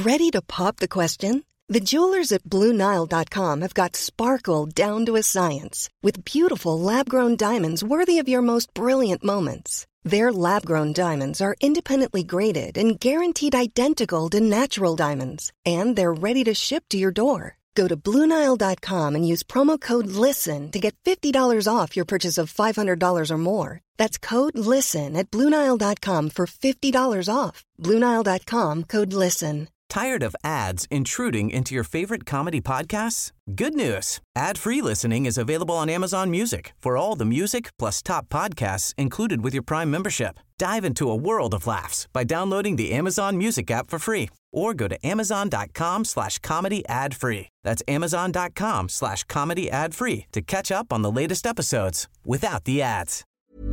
Ready to pop the question? The jewelers at BlueNile.com have got sparkle down to a science with beautiful lab-grown diamonds worthy of your most brilliant moments. Their lab-grown diamonds are independently graded and guaranteed identical to natural diamonds, and they're ready to ship to your door. Go to BlueNile.com and use promo code LISTEN to get $50 off your purchase of $500 or more. That's code LISTEN at BlueNile.com for $50 off. BlueNile.com, code LISTEN. Tired of ads intruding into your favorite comedy podcasts? Good news. Ad-free listening is available on Amazon Music for all the music plus top podcasts included with your Prime membership. Dive into a world of laughs by downloading the Amazon Music app for free or go to amazon.com/comedy ad-free. That's amazon.com/comedy ad-free to catch up on the latest episodes without the ads.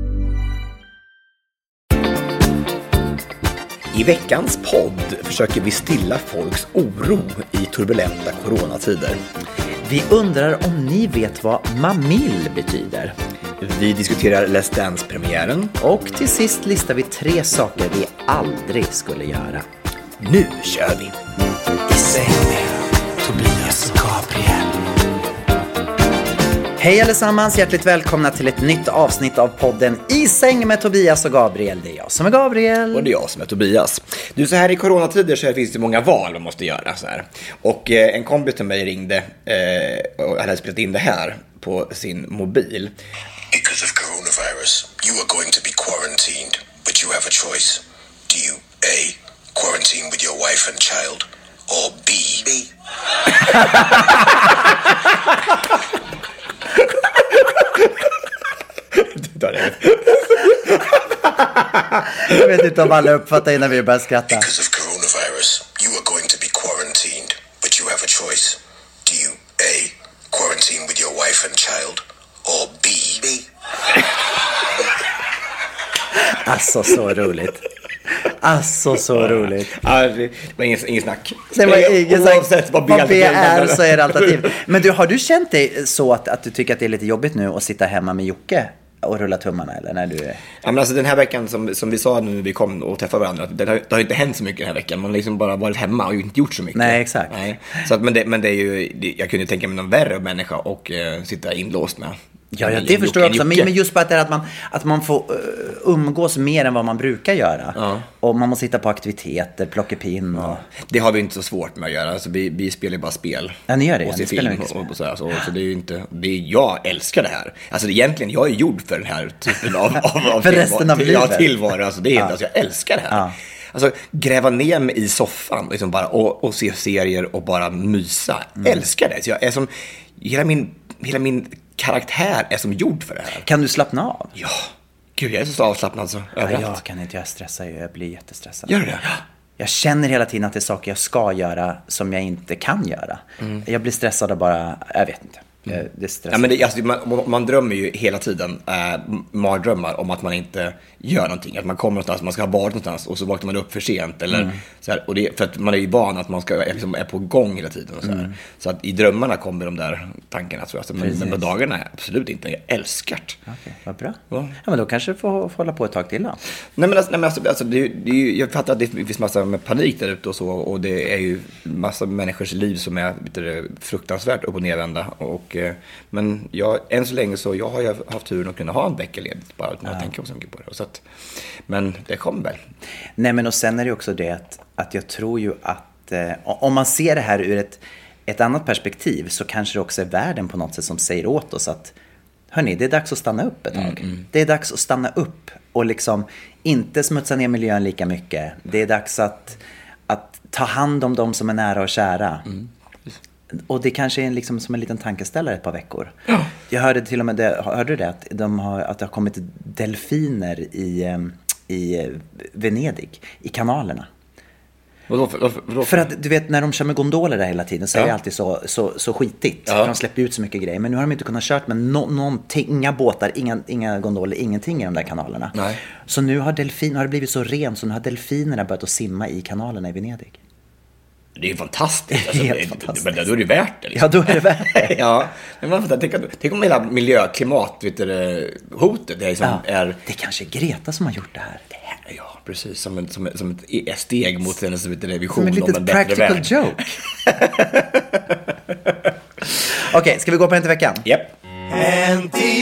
I veckans podd försöker vi stilla folks oro i turbulenta coronatider. Vi undrar om ni vet vad Mamil betyder. Vi diskuterar Let's Dance-premiären. Och till sist listar vi 3 saker vi aldrig skulle göra. Nu kör vi! I säng med Tobias och Gabriel. Hej allesammans, hjärtligt välkomna till ett nytt avsnitt av podden I säng med Tobias och Gabriel. Det är jag som är Gabriel. Och det är jag som är Tobias. Du, så här i coronatider så finns det många val man måste göra. Så här. Och en kompis till mig ringde och hade spelat in det här på sin mobil. Because of coronavirus, you are going to be quarantined, but you have a choice. Do you A, quarantine with your wife and child, or B? Jag vet inte om alla uppfattar innan vi börjar skratta. Because of coronavirus, you are going to be quarantined, but you have a choice. Do you A, quarantine with your wife and child, or B? Alltså så roligt. Alltså så roligt. Ja, det var ingen snack. Det var ingen snack. Vad B är så är det alternativ. Men du, har du känt dig så att du tycker att det är lite jobbigt nu att sitta hemma med Jocke och rulla tummarna, eller när du är... Ja, men alltså den här veckan som vi sa när vi kom och träffade varandra, det har inte hänt så mycket den här veckan. Man har liksom bara varit hemma och inte gjort så mycket. Nej, exakt. Nej. Så att, men det är ju, jag kunde tänka mig någon värre människa och sitta inlåst med. Ja, det förstår jag också. Men just på att man får umgås mer än vad man brukar göra. Ja. Och man måste hitta på aktiviteter, plocka pin och... Det har vi inte så svårt med att göra. Alltså, vi spelar ju bara spel. Ja, ni gör det. Och ser film och så här. Så det är ju inte... jag älskar det här. Alltså egentligen, jag är gjord för den här typen av för resten av livet. Tillvaro. Alltså, det är alltså, jag älskar det här. Ja. Alltså gräva ner mig i soffan liksom bara, och se serier och bara mysa. Älskar det. Så jag är som... Hela min karaktär är som gjord för det här. Kan du slappna av? Ja. Gud, jag är så avslappnad så överallt. Jag kan inte, jag stressar. Jag blir jättestressad. Gör det? Ja. Jag känner hela tiden att det är saker jag ska göra som jag inte kan göra. Jag blir stressad och bara, jag vet inte. Det ja, men alltså, man drömmer ju hela tiden mardrömmar om att man inte gör någonting, att man kommer någonstans, man ska ha varit någonstans och så vaknar man upp för sent eller så här, och det, för att man är ju van att man ska liksom, är på gång hela tiden och så här. Så att i drömmarna kommer de där tankarna, tror jag. Men på dagarna är absolut inte. Jag älskar det. Okej, vad bra. Ja, men då kanske du får hålla på ett tag till då. Nej men alltså det är ju, jag fattar att det finns massa med panik där ute och så, och det är ju massa människors liv som är lite fruktansvärt upp och nervända, och men än så länge så jag har ju haft turen att kunna ha en vecka ledigt bara utan att tänka så mycket på det. Och så att, men det kommer väl. Nej, men och sen är det också det att jag tror ju att om man ser det här ur ett annat perspektiv så kanske det också är världen på något sätt som säger åt oss att hörni, det är dags att stanna upp ett tag. Det är dags att stanna upp och liksom inte smutsa ner miljön lika mycket. Det är dags att ta hand om dem som är nära och kära. Och det kanske är liksom som en liten tankeställare ett par veckor. Ja. Jag hörde till och med hörde det att det har kommit delfiner i Venedig i kanalerna. Vadå? För att du vet, när de kör med gondoler där hela tiden så är det alltid så skitigt. Ja. De släpper ut så mycket grejer. Men nu har de inte kunnat kört med någonting, inga båtar, inga gondoler, ingenting i de där kanalerna. Nej. Så nu har det blivit så rent så nu har delfinerna börjat att simma i kanalerna i Venedig. Det är ju fantastiskt. Alltså, fantastiskt. Men då är det värt det. Liksom. Ja, då är det värt det. Ja, men tänk om hela klimat hotet det är som är... Det är kanske Greta som har gjort det här. Ja, precis. Som ett steg mot hennes vision. Som en litet practical joke. Okej, ska vi gå på Hänt i veckan? Japp. Hänt i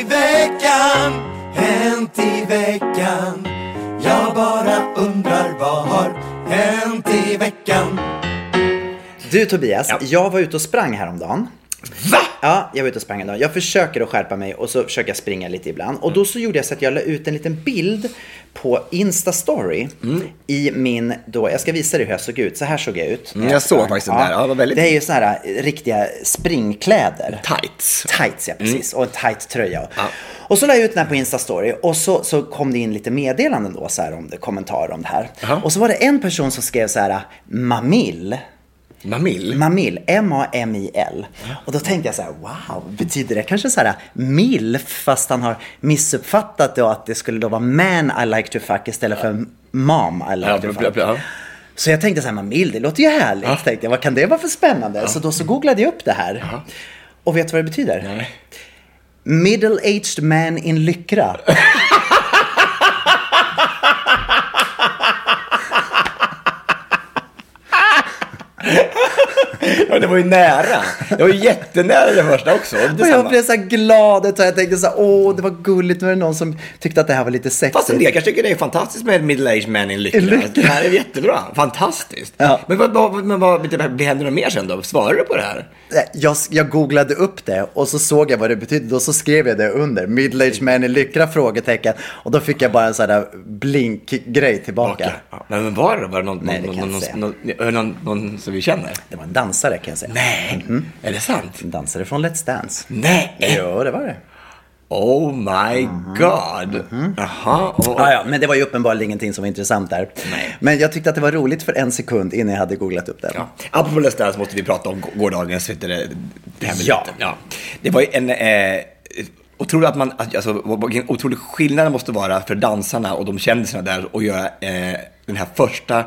veckan. Jag bara undrar vad har hänt i veckan. Du Tobias, jag var ute och sprang häromdagen. Va? Ja, jag var ute och sprang en dag. Jag försöker att skärpa mig och så försöker jag springa lite ibland. Och då så gjorde jag så att jag la ut en liten bild på Insta-story i min, då, jag ska visa dig hur jag såg ut. Så här såg jag ut. Jag såg faktiskt den där. Ja, det var väldigt... Det är ju såna här riktiga springkläder. Tights, ja, precis. Och en tight tröja. Ja. Och så la jag ut den här på Insta-story. Och så kom det in lite meddelanden då så här om det, kommentarer om det här. Och så var det en person som skrev så här: Mamil, M-A-M-I-L. Och då tänkte jag så här: wow, betyder det kanske så här milf, fast han har missuppfattat det och att det skulle då vara man I like to fuck istället för mom I like to fuck. Så jag tänkte så här: Mamil, det låter ju härligt. Tänkte jag, vad kan det vara för spännande? Så då så googlade jag upp det här. Och vet du vad det betyder? Nej. Middle-aged man in lyckra. Ja, det var ju nära. Det var ju jättenära det första också. Och jag blev så här glad och jag tänkte så här: åh, det var gulligt. Nu är det någon som tyckte att det här var lite sexigt. Fast en del kanske tycker det är fantastiskt med middle-aged man in lyckra. Det här är jättebra. Fantastiskt. Ja. Men vad händer det mer sen då? Svarar du på det här? Jag googlade upp det och så såg jag vad det betydde. Och så skrev jag det under. Middle-aged man in lyckra, frågetecken. Och då fick jag bara en sån där blink-grej tillbaka. Ja. Men var det någon som vi känner? Det var en dansare, kan jag säga. Nej, är det sant? En dansare från Let's Dance. Nej! Jo, det var det. Oh my god. Jaha. Ja, men det var ju uppenbarligen ingenting som var intressant där. Nej. Men jag tyckte att det var roligt för en sekund innan jag hade googlat upp det. Ja. Apropå Let's Dance måste vi prata om gårdagens det här med ja. Det var ju en otroligt vilken otrolig skillnad det måste vara för dansarna och de kändisarna där och göra den här första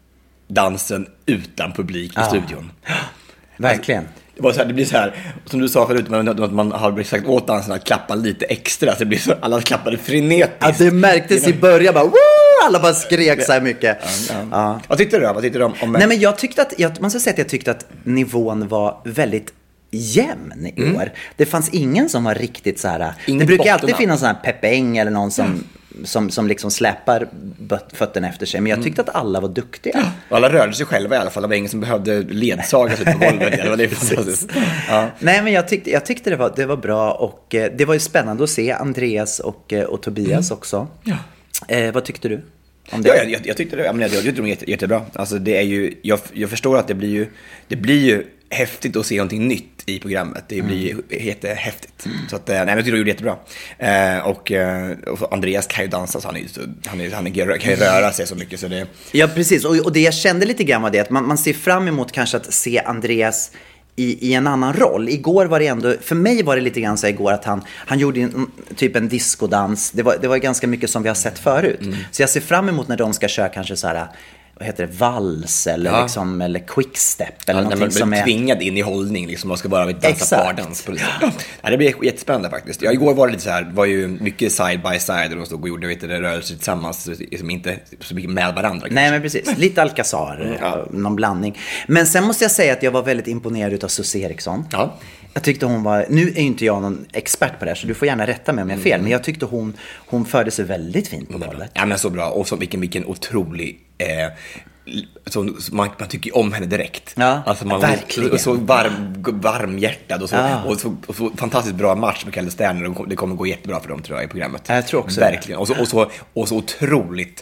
dansen utan publik i studion. Verkligen. Det blir så här, som du sa förut, att man har sagt åt dansarna att klappa lite extra, så det blir så, alla klappade frenetiskt. Ja, det märktes i början bara, woo! Alla bara skrek så här mycket. Ja. Vad tyckte du då? Vad tyckte du om Nej, men jag tyckte att, man ska säga att jag tyckte att nivån var väldigt jämn i år. Det fanns ingen som var riktigt så här. Det brukar alltid finnas sån här Pepeng eller någon som liksom släpar fötterna efter sig. Men jag tyckte att alla var duktiga. Och alla rörde sig själva i alla fall. Det var ingen som behövde ledsagas ut på golvet. Det var fantastiskt. Ja. Nej, men jag tyckte det var bra. Och det var ju spännande att se Andreas och Tobias också. Ja. Vad tyckte du om det? Ja, jag tyckte det. Jag tyckte de var jättebra. Alltså, det är ju, jag förstår att det blir ju häftigt att se någonting nytt i programmet. Det blir jättehäftigt. Så att, nej, men jag tycker de gjorde jättebra. Och Andreas kan ju dansa, så han kan ju röra sig så mycket. Så det... Ja, precis. Och det jag kände lite grann var det att man ser fram emot kanske att se Andreas i en annan roll. Igår var det ändå, för mig var det lite grann så igår att han gjorde typ en diskodans. Det var ganska mycket som vi har sett förut. Så jag ser fram emot när de ska köra kanske så här, vad heter det, vals eller liksom, eller quickstep eller någonting som är tvingad in i hållning liksom, man ska bara dansa pardans på det. Ja, det blir jättespännande faktiskt. Igår var det lite så här, det var ju mycket side by side och de stod och gjorde rörelser tillsammans som inte så mycket med varandra. Nej, men precis, lite Alcazar, någon blandning. Men sen måste jag säga att jag var väldigt imponerad av Susie Eriksson. Ja. Jag tyckte hon var, nu är ju inte jag någon expert på det här så du får gärna rätta mig om jag är fel, men jag tyckte hon förde sig väldigt fint på bollet. Ja, men så bra, och så vilken otrolig så man tycker om henne direkt. Ja, alltså man verkligen. Så varmhjärtad och så fantastiskt bra match med Kalle Sterner. Det kommer gå jättebra för dem, tror jag, i programmet. Jag tror också verkligen. Och så otroligt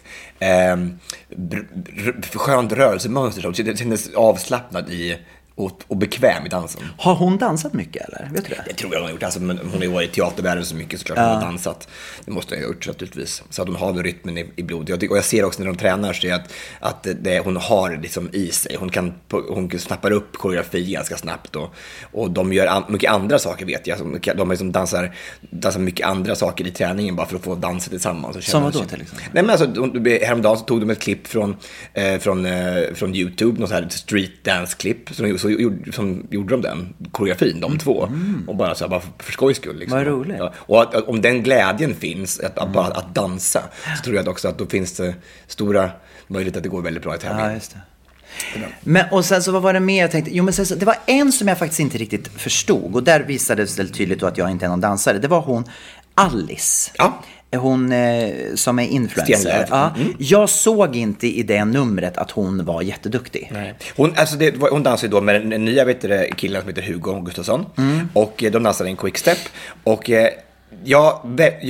skönt rörelsemönster. Det kändes avslappnad och bekväm i dansen. Har hon dansat mycket, eller? Vet du det? Det tror jag hon har gjort. Alltså, men hon har ju varit i teatervärlden så mycket, såklart hon har dansat. Det måste jag ha gjort naturligtvis. Så att hon har rytmen i blod. Och jag ser också när de tränar så att hon har liksom i sig. Hon snappar upp koreografi ganska snabbt. Och de gör mycket andra saker, vet jag. De liksom dansar mycket andra saker i träningen bara för att få dansa tillsammans. Som vadå till exempel? Nej, men alltså, häromdagen så tog de ett klipp från YouTube. Någon så här street dance-klipp. Så så gjorde de den koreografin, de två. Och bara så här, bara för skojs skull. Liksom. Vad roligt. Ja. Och om den glädjen finns, bara att dansa, så tror jag också att då finns det stora möjligheter att det går väldigt bra i tävlingen. Ja, just det. Men, och sen så vad var det mer jag tänkte? Jo, men sen så, det var en som jag faktiskt inte riktigt förstod. Och där visades det tydligt då att jag inte är någon dansare. Det var hon Alice. Ja. Hon som är influencer. Ja. Jag såg inte i det numret att hon var jätteduktig. Nej. Hon dansade då med den nya killen som heter Hugo Gustafsson. Och de dansade en quickstep. Och jag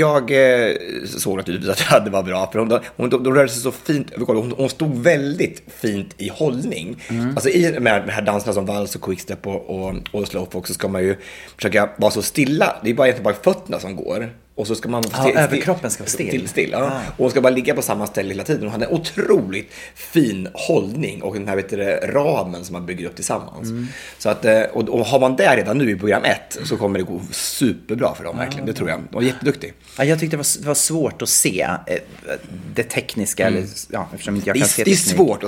såg naturligtvis att det var bra. För hon rörde sig så fint. Hon stod väldigt fint i hållning. Alltså i med de här danserna som vals och quickstep och slowfox så ska man ju försöka vara så stilla. Det är bara egentligen bara fötterna som går. Och så ska man överkroppen ska vara still. Ja. Och hon ska bara ligga på samma ställe hela tiden. Hon hade en otroligt fin hållning och den här ramen som man bygger upp tillsammans. Så att, och har man det redan nu i program 1 så kommer det gå superbra för dem verkligen. Det tror jag. De var jätteduktig. Ja, jag tyckte det var svårt att se det tekniska. Eller, eftersom inte jag kan se det är svårt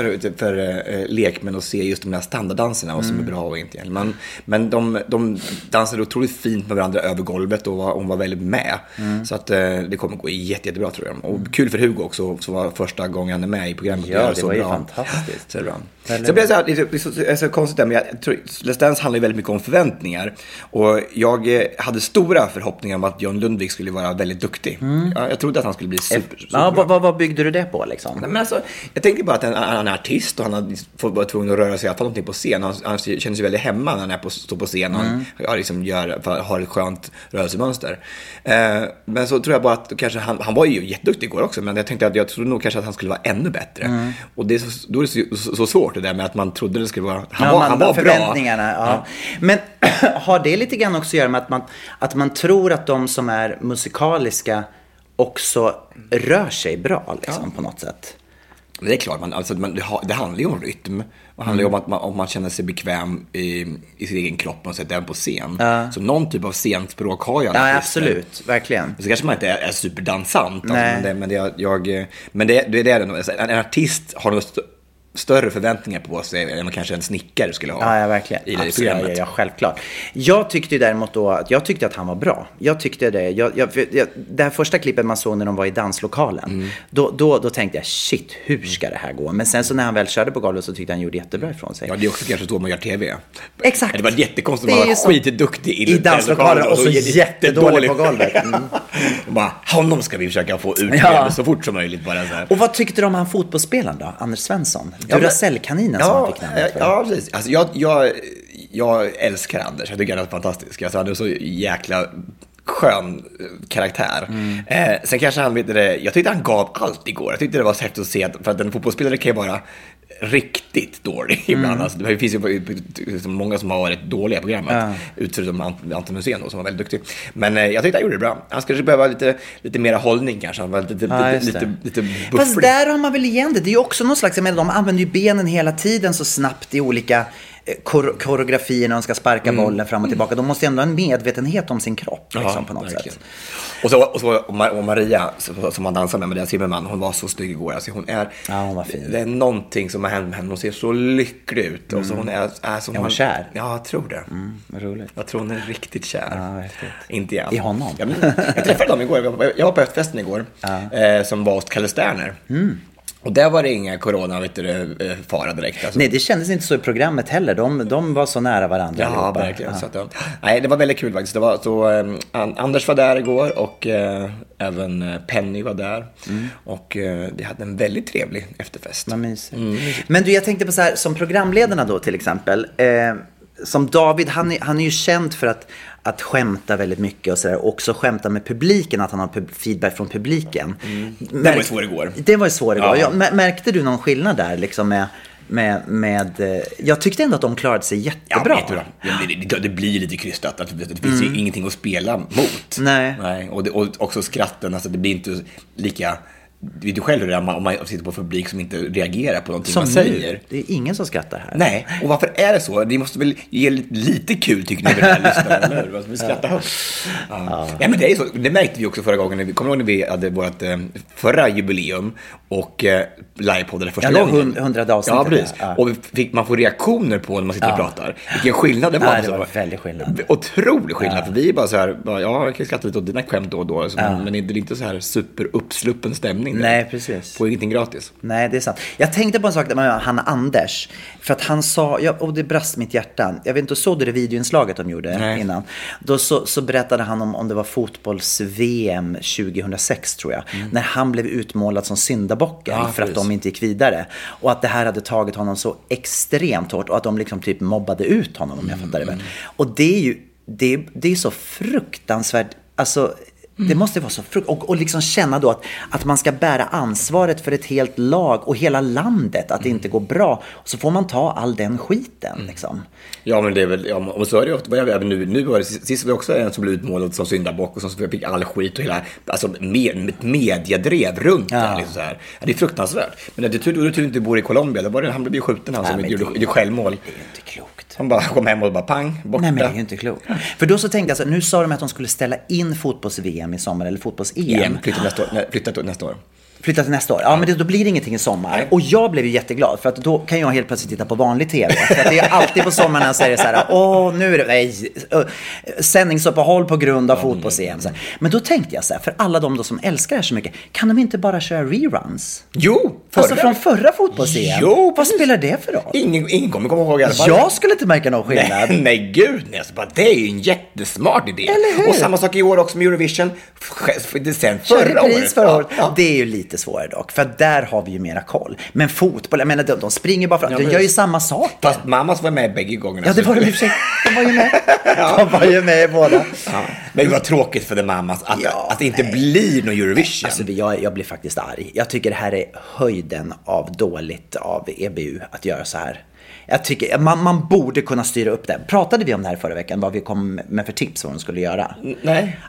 för lekmän att se just de här standarddanserna och som är bra och inte. Men de dansade otroligt fint med varandra över golvet och hon var väldigt med. Så att det kommer gå jättebra tror jag. Och kul för Hugo också, som var första gången han är med i programmet. Ja, det var ju fantastiskt. Så det blir så konstigt där, men jag tror Let's Dance handlar ju väldigt mycket om förväntningar. Och jag hade stora förhoppningar om att John Lundvik skulle vara väldigt duktig. Jag trodde att han skulle bli super vad byggde du det på liksom? Men alltså, jag tänker bara att han är artist och han har varit tvungen att röra sig i alla fall någonting på scen. Han känner sig väldigt hemma när han står på scen. Han har ett skönt rörelsemönster. Men så tror jag bara att kanske han var ju jätteduktig igår också, men jag trodde nog kanske att han skulle vara ännu bättre. Och då är det så svårt det där med att man trodde det skulle vara han var förväntningarna, bra. Ja. Men har det lite grann också att göra med att man tror att de som är musikaliska också rör sig bra liksom, på något sätt? Det är klart, det handlar ju om rytm. Det handlar ju om man känner sig bekväm i sin egen kropp och sätter den på scen. Så någon typ av scenspråk har jag. Ja, absolut, verkligen. Så kanske man inte är superdansant. Men det är det. En artist har något större förväntningar på sig än man kanske en snickare skulle ha. Ja, verkligen. I det programmet. Ja, självklart. Jag tyckte däremot då att han var bra. Jag tyckte det. Det här första klippet man såg när de var i danslokalen, då tänkte jag, shit, hur ska det här gå? Men sen så när han väl körde på golvet så tyckte han gjorde jättebra ifrån sig. Ja, det är också kanske så man gör tv. Exakt. Det var jättekonstigt att man var skitduktig i danslokalen och så jättedålig på golvet. Bara, honom ska vi försöka få ut så fort som möjligt. Bara så här. Och vad tyckte du om han fotbollsspelaren då? Anders Svensson? Duracell-kaninen som han fick namnet för. Ja, precis. Alltså, jag älskar Anders. Jag tycker han är fantastisk. Alltså, han är så jäkla skön karaktär. Sen kanske han jag tyckte han gav allt igår. Jag tyckte det var så häftigt att se för att en fotbollsspelare kan ju vara riktigt dålig ibland. Alltså, det finns ju många som har varit dåliga i programmet. Förutom Anton Hussein då, som var väldigt duktig. Men jag tyckte han gjorde det bra. Han skulle behöva lite mer hållning kanske. Han var lite bufflig. Fast där har man väl igen det. Det är ju också någon slags, de använder ju benen hela tiden så snabbt i olika koreografier när de ska sparka bollen fram och tillbaka. De måste ändå ha en medvetenhet om sin kropp liksom, på något sätt. Och Maria som man dansar med Maria Zimmerman, hon var så snygg igår. Alltså, hon var fin. Det är någonting som har hänt med henne. Hon ser så lycklig ut. Och så hon är hon kär? Ja, jag tror det. Vad roligt. Jag tror hon är riktigt kär. Ja, inte igen. I honom? Jag träffade dem igår. Jag var på efterfesten igår. Som var hos Kalle Sterner. Och där var det inga fara direkt. Alltså. Nej, det kändes inte så i programmet heller. De var så nära varandra. Ja, verkligen. Så att, nej, det var väldigt kul faktiskt. Det var så, Anders var där igår och även Penny var där. Och vi hade en väldigt trevlig efterfest. Vad mysigt. Men du, jag tänkte på så här, som programledarna då till exempel. Som David, han är ju känd för att skämta väldigt mycket och sådär. Också skämta med publiken, att han har feedback från publiken. Det var ju svår igår. Det var ju svår igår. Ja. Märkte du någon skillnad där liksom med jag tyckte ändå att de klarade sig jättebra. Det blir lite krystat. Att det finns ju ingenting att spela mot. Nej. Och också skratten, alltså det blir inte lika vet du själv hur det är om man sitter på publik som inte reagerar på någonting som man säger. Det är ingen som skrattar här. Nej, och varför är det så? Det måste väl ge lite kul tycker ni, det här lyssnarna, eller hur? Vi skrattar högt. Ja. Ja, men det är så. Det märkte vi också förra gången. Kommer ihåg när vi hade vårt förra jubileum och livepoddade första gången? 100 avsnitt. Ja, precis. Ja. Och man får reaktioner på när man sitter och pratar. Vilken skillnad det var. Ja, det var väldigt skillnad. Otrolig skillnad. För vi är bara så här, jag kan skratta lite åt dina skämt då och då. Men det är inte så här superuppsluppen stämning. Nej, precis. På ingenting gratis. Nej, det är sant. Jag tänkte på en sak med Hanna Anders. För att han sa, och det brast mitt hjärta. Jag vet inte, såg du det videoinslaget de gjorde innan? Då så berättade han om det var fotbolls-VM 2006 tror jag. När han blev utmålad som syndabocken för att de inte gick vidare. Och att det här hade tagit honom så extremt hårt. Och att de liksom typ mobbade ut honom, om jag fattar det väl. Och det är ju, det är så fruktansvärt, alltså... Det måste vara så och liksom känna då att man ska bära ansvaret för ett helt lag och hela landet, att det inte går bra. Och så får man ta all den skiten liksom. Ja, men det är väl, och så är det ofta, nu var det sist var det också en som blev utmålad som syndabock och som fick all skit och hela, alltså mediedrev runt det liksom så här. Ja, det är fruktansvärt. Men det tur inte bor i Colombia, då var det, han blev ju skjuten, han som gjorde självmål. Det är ju inte klokt. Han bara kom hem och bara pang, borta. Nej, men det är ju inte klokt. För då så tänkte jag så, nu sa de att de skulle ställa in fotbolls-VM i sommar, eller fotbolls-EM. Flytta till nästa år. Flytta till nästa år. Ja, men då blir det ingenting i sommar. Nej. Och jag blev ju jätteglad, för att då kan jag helt plötsligt titta på vanlig tv. För att det är alltid på sommaren när säger så här, nu är det sändningsuppehåll på grund av fotbolls-EM. Men då tänkte jag så här, för alla de då som älskar det här så mycket, kan de inte bara köra reruns? Jo, alltså från förra fotbolls-EM. Jo, vad spelar det för roll? Ingen kommer komma ihåg i alla fall. Jag skulle inte märka någon skillnad. Nej, gud. Nej, alltså, det är ju en jättesmart idé. Och samma sak i år också med Eurovision. Sen förra året. Ja. Det är ju lite svårare dock, för där har vi ju mera koll. Men fotboll, jag menar, de springer bara fram, de gör ju samma sak. Fast mammas var med bägge gångerna. Ja, det var de i och för sig. De var ju med. De var ju med båda. Ja. Men det var tråkigt för det mammas att det inte blir någon Eurovision. Alltså, jag blir faktiskt arg. Jag tycker det här är höjden av dåligt av EBU att göra så här. Jag tycker man borde kunna styra upp det. Pratade vi om det här förra veckan, vad vi kom med för tips vad de skulle göra? Nej.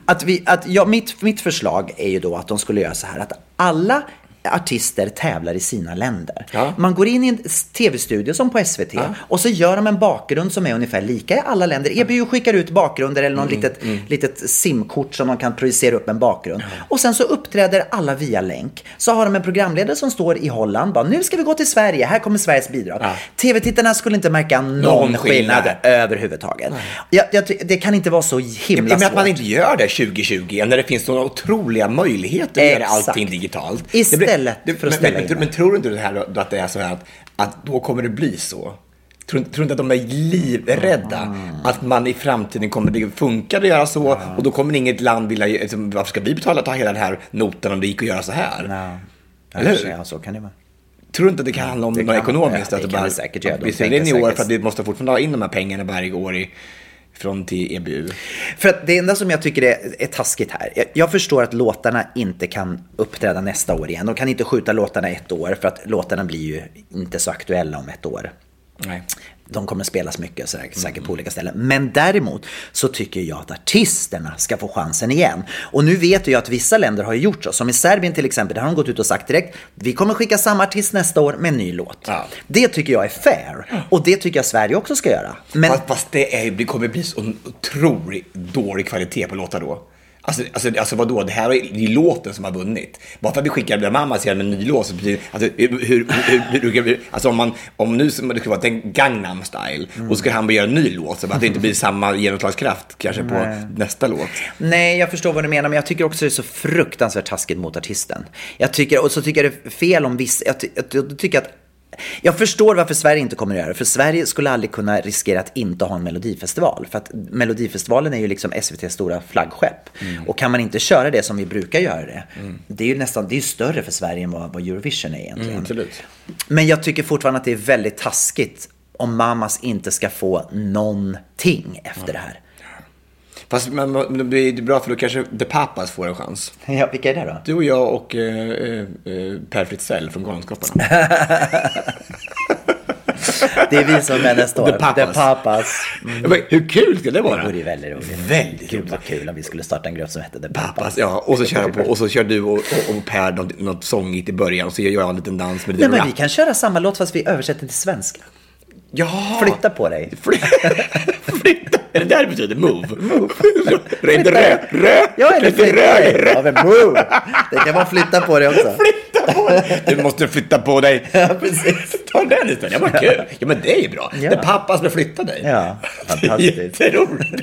Mitt förslag är ju då att de skulle göra så här, att alla artister tävlar i sina länder. Ja. Man går in i en tv-studio som på SVT och så gör de en bakgrund som är ungefär lika i alla länder. EBU skickar ut bakgrunder eller någon litet simkort som de kan projicera upp en bakgrund. Och sen så uppträder alla via länk. Så har de en programledare som står i Holland. Bara, nu ska vi gå till Sverige. Här kommer Sveriges bidrag. TV-tittarna skulle inte märka någon skillnad överhuvudtaget. Det kan inte vara så himla svårt. Men att man inte gör det 2020 när det finns så otroliga möjligheter att göra allting digitalt. Men tror du inte det här att det är så här att då kommer det bli så? Tror inte att de är livrädda att man i framtiden kommer det funka att göra så och då kommer inget land vilja, varför ska vi ta hela den här noten om det gick att göra så här? Eller så kan det vara. Tror du inte att det kan handla om något ekonomiskt? Det kan det säkert göra. Vi ser det i år för att vi måste fortfarande ha in de här pengarna varje år från till EBU. För att det enda som jag tycker är taskigt här, jag förstår att låtarna inte kan uppträda nästa år igen. De kan inte skjuta låtarna ett år för att låtarna blir ju inte så aktuella om ett år. Nej. De kommer spelas mycket säkert på olika ställen. Men däremot så tycker jag att artisterna ska få chansen igen. Och nu vet jag att vissa länder har gjort så. Som i Serbien till exempel, där har de gått ut och sagt direkt, vi kommer skicka samma artist nästa år med en ny låt. Ja. Det tycker jag är fair. Och det tycker jag Sverige också ska göra. Men fast det kommer bli så otroligt dålig kvalitet på låtar då. Alltså vadå? Det här är låten som har vunnit. Bara för att vi skickar den mamma ser en ny låt så betyder om nu som det ska vara en Gangnam Style och ska han göra en ny låt så att det inte blir samma genomslagskraft kanske på nästa låt. Nej, jag förstår vad du menar, men jag tycker också det är så fruktansvärt taskigt mot artisten. Jag tycker det är fel om vissa. Jag tycker att jag förstår varför Sverige inte kommer att göra det. För Sverige skulle aldrig kunna riskera att inte ha en melodifestival. För att melodifestivalen är ju liksom SVT:s stora flaggskepp. Och kan man inte köra det som vi brukar göra det, det är ju nästan, det är ju större för Sverige än vad Eurovision är egentligen. Absolut. Men jag tycker fortfarande att det är väldigt taskigt om mammas inte ska få någonting efter det här. Fast men det är bra för då kanske The Papas får en chans. Ja, vilka är det då? Du och jag och Per Fritzell från Galenskaparna. Det är vi som är nästa år. The Papas. Hur kul skulle det vara? Det vore väldigt roligt. Väldigt Gud vad kul om vi skulle starta en grupp som hette The Papas. Ja, och så kör jag på, och så kör du och Per något sångigt i början, och så gör jag en liten dans med Nej, men vi kan köra samma låt fast vi översätter till svenska. Ja. Flytta på dig. Flytta. Är det där det betyder? Move. Ja, eller flytta. Ja, men move. Det kan vara flytta på dig också. Flytta på dig. Du måste flytta på dig. Ja, precis. Ta den istället. Ja, men kul. Ja, men det är bra. Ja. Det är pappa som flytta dig. Ja, fantastiskt. Jätteroligt.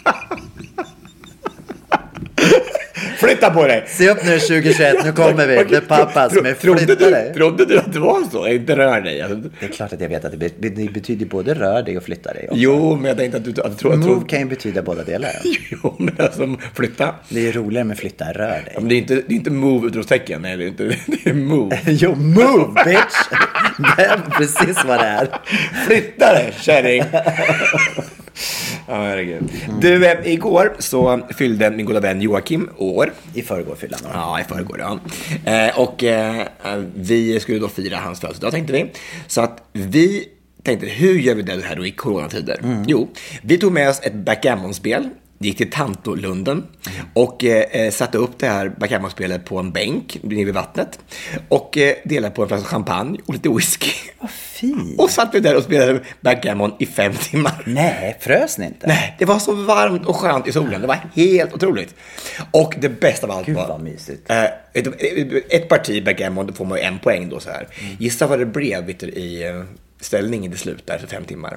Flytta på dig. Se upp nu 2021, nu kommer vi. Det är pappa som är flytta dig. Trodde du att det var så? Inte rör dig. Alltså. Det är klart att jag vet att det betyder både rör dig och flytta dig också. Jo, men jag tänkte att du tror... Move kan ju betyda båda delar. Jo, men alltså flytta. Det är roligare med flytta än rör dig. Ja, men det är inte move utropstecken. Nej, det är move. Jo, move bitch. Det är precis vad det är. Flytta dig, kärring. Ja, herregud. Du, igår så fyllde min goda vän Joakim år. I förrgår fyllde han. Ja, i förrgår, ja. Och vi skulle då fira hans födelsedag, tänkte vi. Så att vi tänkte, hur gör vi det här då i coronatider? Jo, vi tog med oss ett backgammon-spel. Gick till Tantolunden och satte upp det här backgammonspelet på en bänk vid vattnet och delade på en flaska champagne och lite whisky. Vad fint. Och satt vi där och spelade backgammon i 5 timmar. Nej, frös ni inte? Nej, det var så varmt och skönt i solen. Det var helt otroligt. Och det bästa av allt Gud, var... vad mysigt. Ett parti backgammon, då får man ju 1 poäng då så här. Gissa vad det blev i ställningen till slut där för 5 timmar.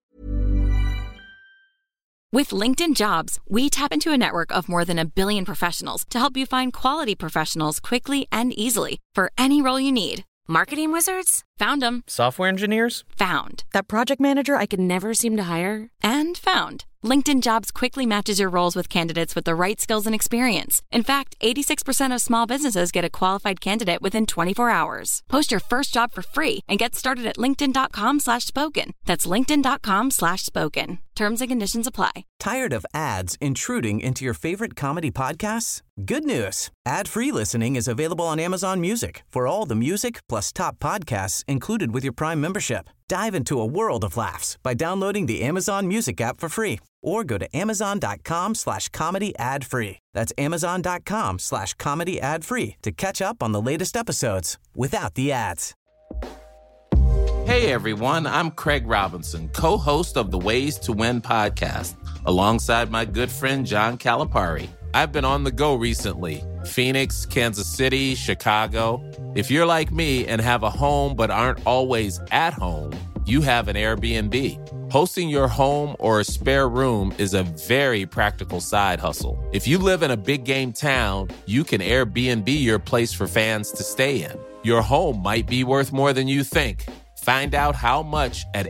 With LinkedIn Jobs, we tap into a network of more than 1 billion professionals to help you find quality professionals quickly and easily for any role you need. Marketing wizards? Found them. Software engineers? Found. That project manager I could never seem to hire? And found. LinkedIn Jobs quickly matches your roles with candidates with the right skills and experience. In fact, 86% of small businesses get a qualified candidate within 24 hours. Post your first job for free and get started at linkedin.com/spoken. That's linkedin.com/spoken. Terms and conditions apply. Tired of ads intruding into your favorite comedy podcasts? Good news. Ad-free listening is available on Amazon Music for all the music plus top podcasts included with your Prime membership. Dive into a world of laughs by downloading the Amazon Music app for free or go to amazon.com/comedy ad-free. That's amazon.com/comedy ad-free to catch up on the latest episodes without the ads. Hey everyone, I'm Craig Robinson, co-host of the Ways to Win podcast, alongside my good friend John Calipari. I've been on the go recently. Phoenix, Kansas City, Chicago. If you're like me and have a home but aren't always at home, you have an Airbnb. Hosting your home or a spare room is a very practical side hustle. If you live in a big game town, you can Airbnb your place for fans to stay in. Your home might be worth more than you think. Find out how much at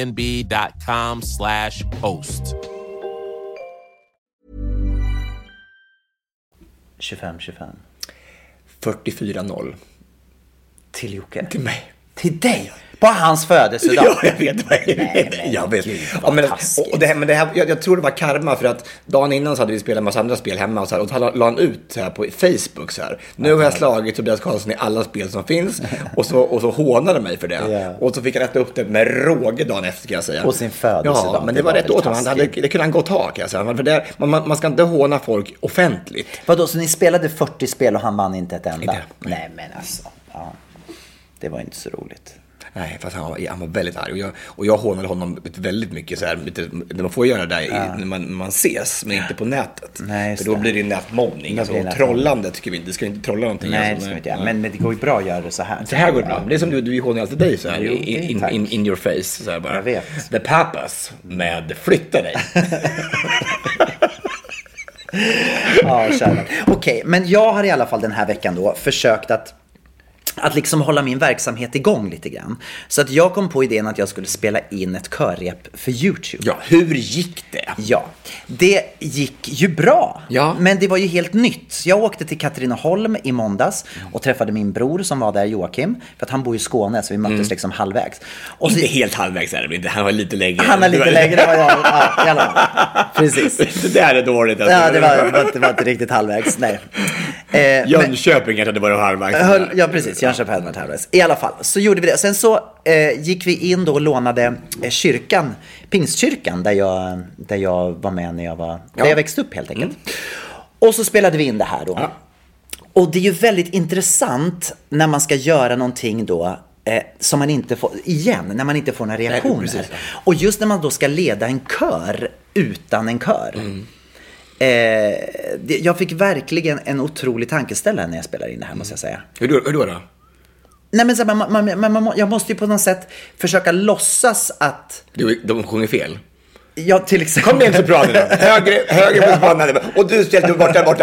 airbnb.com/host. 25. 44-0. Till Jocke? Till mig. Till dig? På hans födelsedag? Ja, jag vet. Jag vet. Ja, men det här, jag tror det var karma, för att dagen innan så hade vi spelat en massa andra spel hemma och så här, och så la han ut så här på Facebook så här. Nu har jag slagit Tobias Karlsson i alla spel som finns, och så hånade mig för det. Ja. Och så fick han äta upp det med råge dagen efter, kan jag säga. På sin födelsedag. Ja, men det var rätt åt honom. Det kunde han gott ha, kan jag säga. För det, man ska inte håna folk offentligt. Vadå, så ni spelade 40 spel och han vann inte ett enda? Inte. Nej, men alltså. Ja. Det var inte så roligt. Nej, fast han var väldigt arg. Och jag hånade honom väldigt mycket så här, man får göra det när man ses, men inte på nätet. Nej, för då blir det nätmobbning. Alltså, trollande tycker vi inte. Det ska inte trolla någonting. Nej, alltså, det ska vi inte göra. Men det går ju bra att göra det så här. Så här går det bra. Det är som du hånar alltid dig så här, Jo, in your face. Så här bara. Jag vet. The Papas med flytta dig. Ja, kärlek. Okej, men jag har i alla fall den här veckan då försökt att liksom hålla min verksamhet igång lite grann. Så att jag kom på idén att jag skulle spela in ett körrep för YouTube. Ja, hur gick det? Ja, det gick ju bra. Ja. Men det var ju helt nytt. Jag åkte till Katrineholm i måndags och träffade min bror som var där, Joakim. För att han bor i Skåne, så vi möttes liksom halvvägs. Och inte helt halvvägs är det inte. Han var lite längre. Han var lite längre än vad jag. Ja, i alla fall. Precis. Det där är dåligt. Alltså. Ja, det var inte riktigt halvvägs. Nej. Jönköping hade varit halvvägs. Ja, precis. Jönköping hade varit halvvägs. I alla fall, så gjorde vi det. Sen så gick vi in då och lånade kyrkan, Pingstkyrkan, där jag var med när jag växte upp helt enkelt. Och så spelade vi in det här då. Ja. Och det är ju väldigt intressant när man ska göra någonting då som man inte får, när man inte får några reaktioner. Nej, precis, ja. Och just när man då ska leda en kör utan en kör. Jag fick verkligen en otrolig tankeställare när jag spelade in det här, måste jag säga. Hur då? Nej, men så, jag måste ju på något sätt försöka låtsas att... De sjunger fel. Ja, till exempel. Kom igen så pratar du. Högre på spannen. Och du ställde borta.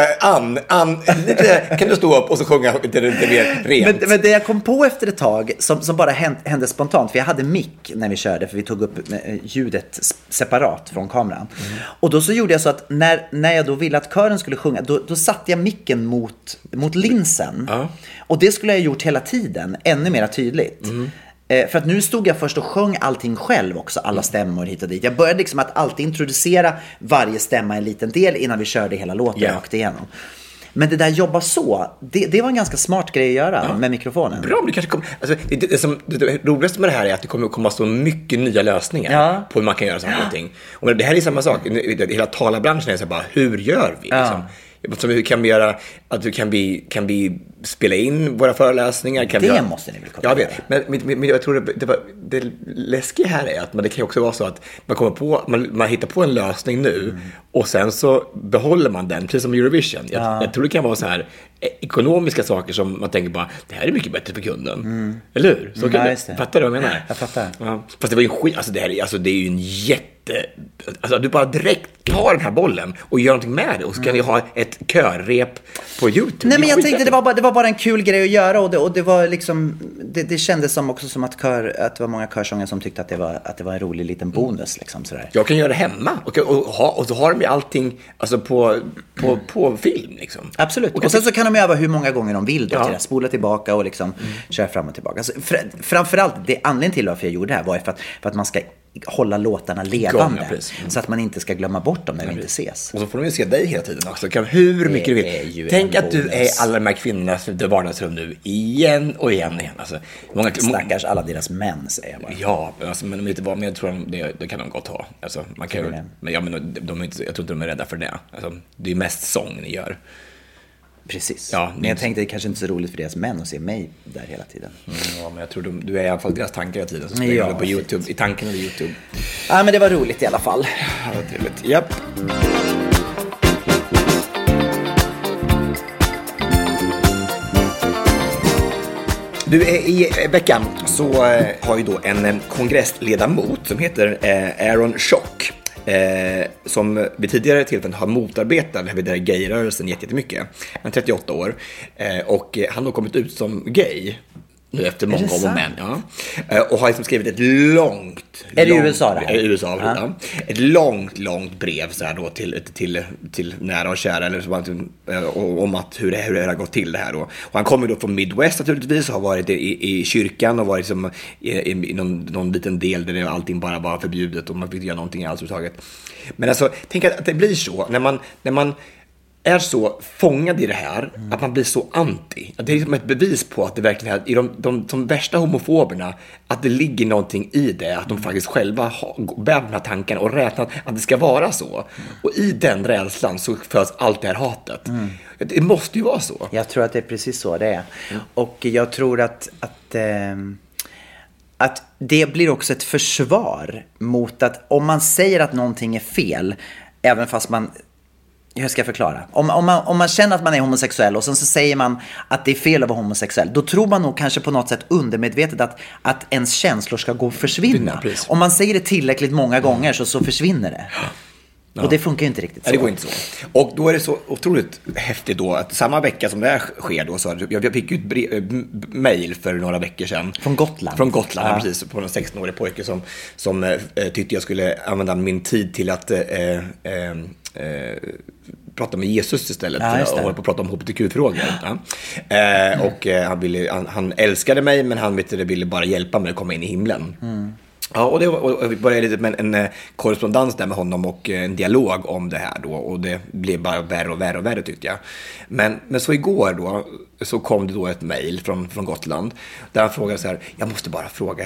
Kan du stå upp och så sjunga lite mer rent? Men det jag kom på efter ett tag, som bara hände spontant, för jag hade mick när vi körde, för vi tog upp ljudet separat från kameran. Och då så gjorde jag så att när jag då ville att kören skulle sjunga, då satte jag micken mot linsen. Och det skulle jag ha gjort hela tiden, ännu mer tydligt. För att nu stod jag först och sjöng allting själv också, alla stämmor hit och dit. Jag började liksom att alltid introducera varje stämma en liten del innan vi körde hela låten rakt igenom. Men det där jobba så, det var en ganska smart grej att göra med mikrofonen. Bra, men det kanske det roligaste med det här är att det kommer komma så mycket nya lösningar på hur man kan göra saker och ting. Och det här är samma sak, hela talarbranschen är så bara, hur gör vi liksom? Som hur kan vi göra att kan vi spela in våra föreläsningar? Måste ni väl komma. Jag vet. Men jag tror det läskiga här är att det kan ju också vara så att man hittar på en lösning nu och sen så behåller man den, precis som Eurovision. Jag tror det kan vara så här ekonomiska saker som man tänker bara, det här är mycket bättre för kunden. Eller hur? Så kan fattar du vad jag menar? Jag fattar. Ja. Fast det var ju skit, alltså det är ju en alltså du bara direkt tar den här bollen och gör någonting med det och så kan vi ha ett körrep på YouTube. Nej, men jag tänkte det var bara en kul grej att göra och det var liksom det kändes som att det var många körsångare som tyckte att det var en rolig liten bonus liksom sådär. Jag kan göra det hemma och så har de ju allting alltså på film liksom. Absolut. Och sen så kan de öva hur många gånger de vill då, till det, spola tillbaka och liksom köra fram och tillbaka. Alltså, framförallt det anledningen till varför jag gjorde det här var för att man ska hålla låtarna levande så att man inte ska glömma bort dem när vi inte ses. Och så får de ju se dig hela tiden också. Hur mycket du vill. Tänk att du är alla de här kvinnornas vardagsrum nu igen och igen. Alltså, stackars alla deras män, säger jag bara. Ja, alltså, men jag tror det kan de gott ha. Alltså, man kan, men jag tror inte de är rädda för det. Alltså, det är mest sång ni gör. Precis. Ja, men jag tänkte det kanske inte är så roligt för deras män att se mig där hela tiden. Ja, men jag tror du är i alla fall deras tankar hela tiden. Så spelar på YouTube, i tanken eller YouTube. Ja, men det var roligt i alla fall. Ja, det var trevligt. Japp. Du, i veckan så har ju då en kongressledamot som heter Aaron Schock. Som vid tidigare tillfällen har motarbetat den här gayrörelsen jättemycket. Han är 38 år och han har kommit ut som gay nu efter många om och men. Ja. Och har liksom skrivit ett långt... Är det USA det här? USA, ja. Ett långt brev så här då till nära och kära eller så, om hur det har gått till det här då. Och han kommer då från Midwest naturligtvis och har varit i kyrkan och varit liksom i någon liten del där allting bara var förbjudet och man fick göra någonting alls överhuvudtaget. Men alltså, tänk att det blir så när man är så fångad i det här att man blir så anti. Det är liksom ett bevis på att det verkligen är i de värsta homofoberna att det ligger någonting i det, att de faktiskt själva bär de här tankarna och räknar att det ska vara så. Och i den rädslan så föds allt det här hatet. Det måste ju vara så. Jag tror att det är precis så det är. Och jag tror att det blir också ett försvar mot att om man säger att någonting är fel, även fast man... Hur ska jag förklara? Om man känner att man är homosexuell och sen så säger man att det är fel att vara homosexuell, då tror man nog kanske på något sätt undermedvetet att ens känslor ska gå och försvinna. Om man säger det tillräckligt många gånger så försvinner det. Ja. Och det funkar ju inte riktigt så. Det går inte så. Och då är det så otroligt häftigt då att samma vecka som det här sker då så jag fick ju ett mejl för några veckor sedan. Från Gotland? Från Gotland, ja. Precis. På en 16-årig pojke som tyckte jag skulle använda min tid till att prata med Jesus istället och prata om hbtq-frågor. Ja. Och han älskade mig, men han ville bara hjälpa mig att komma in i himlen. Ja, och vi började lite med en korrespondens där med honom och en dialog om det här då. Och det blev bara värre och värre och värre tyckte jag. Men så igår då så kom det då ett mejl från Gotland. Där han frågade så här, jag måste bara fråga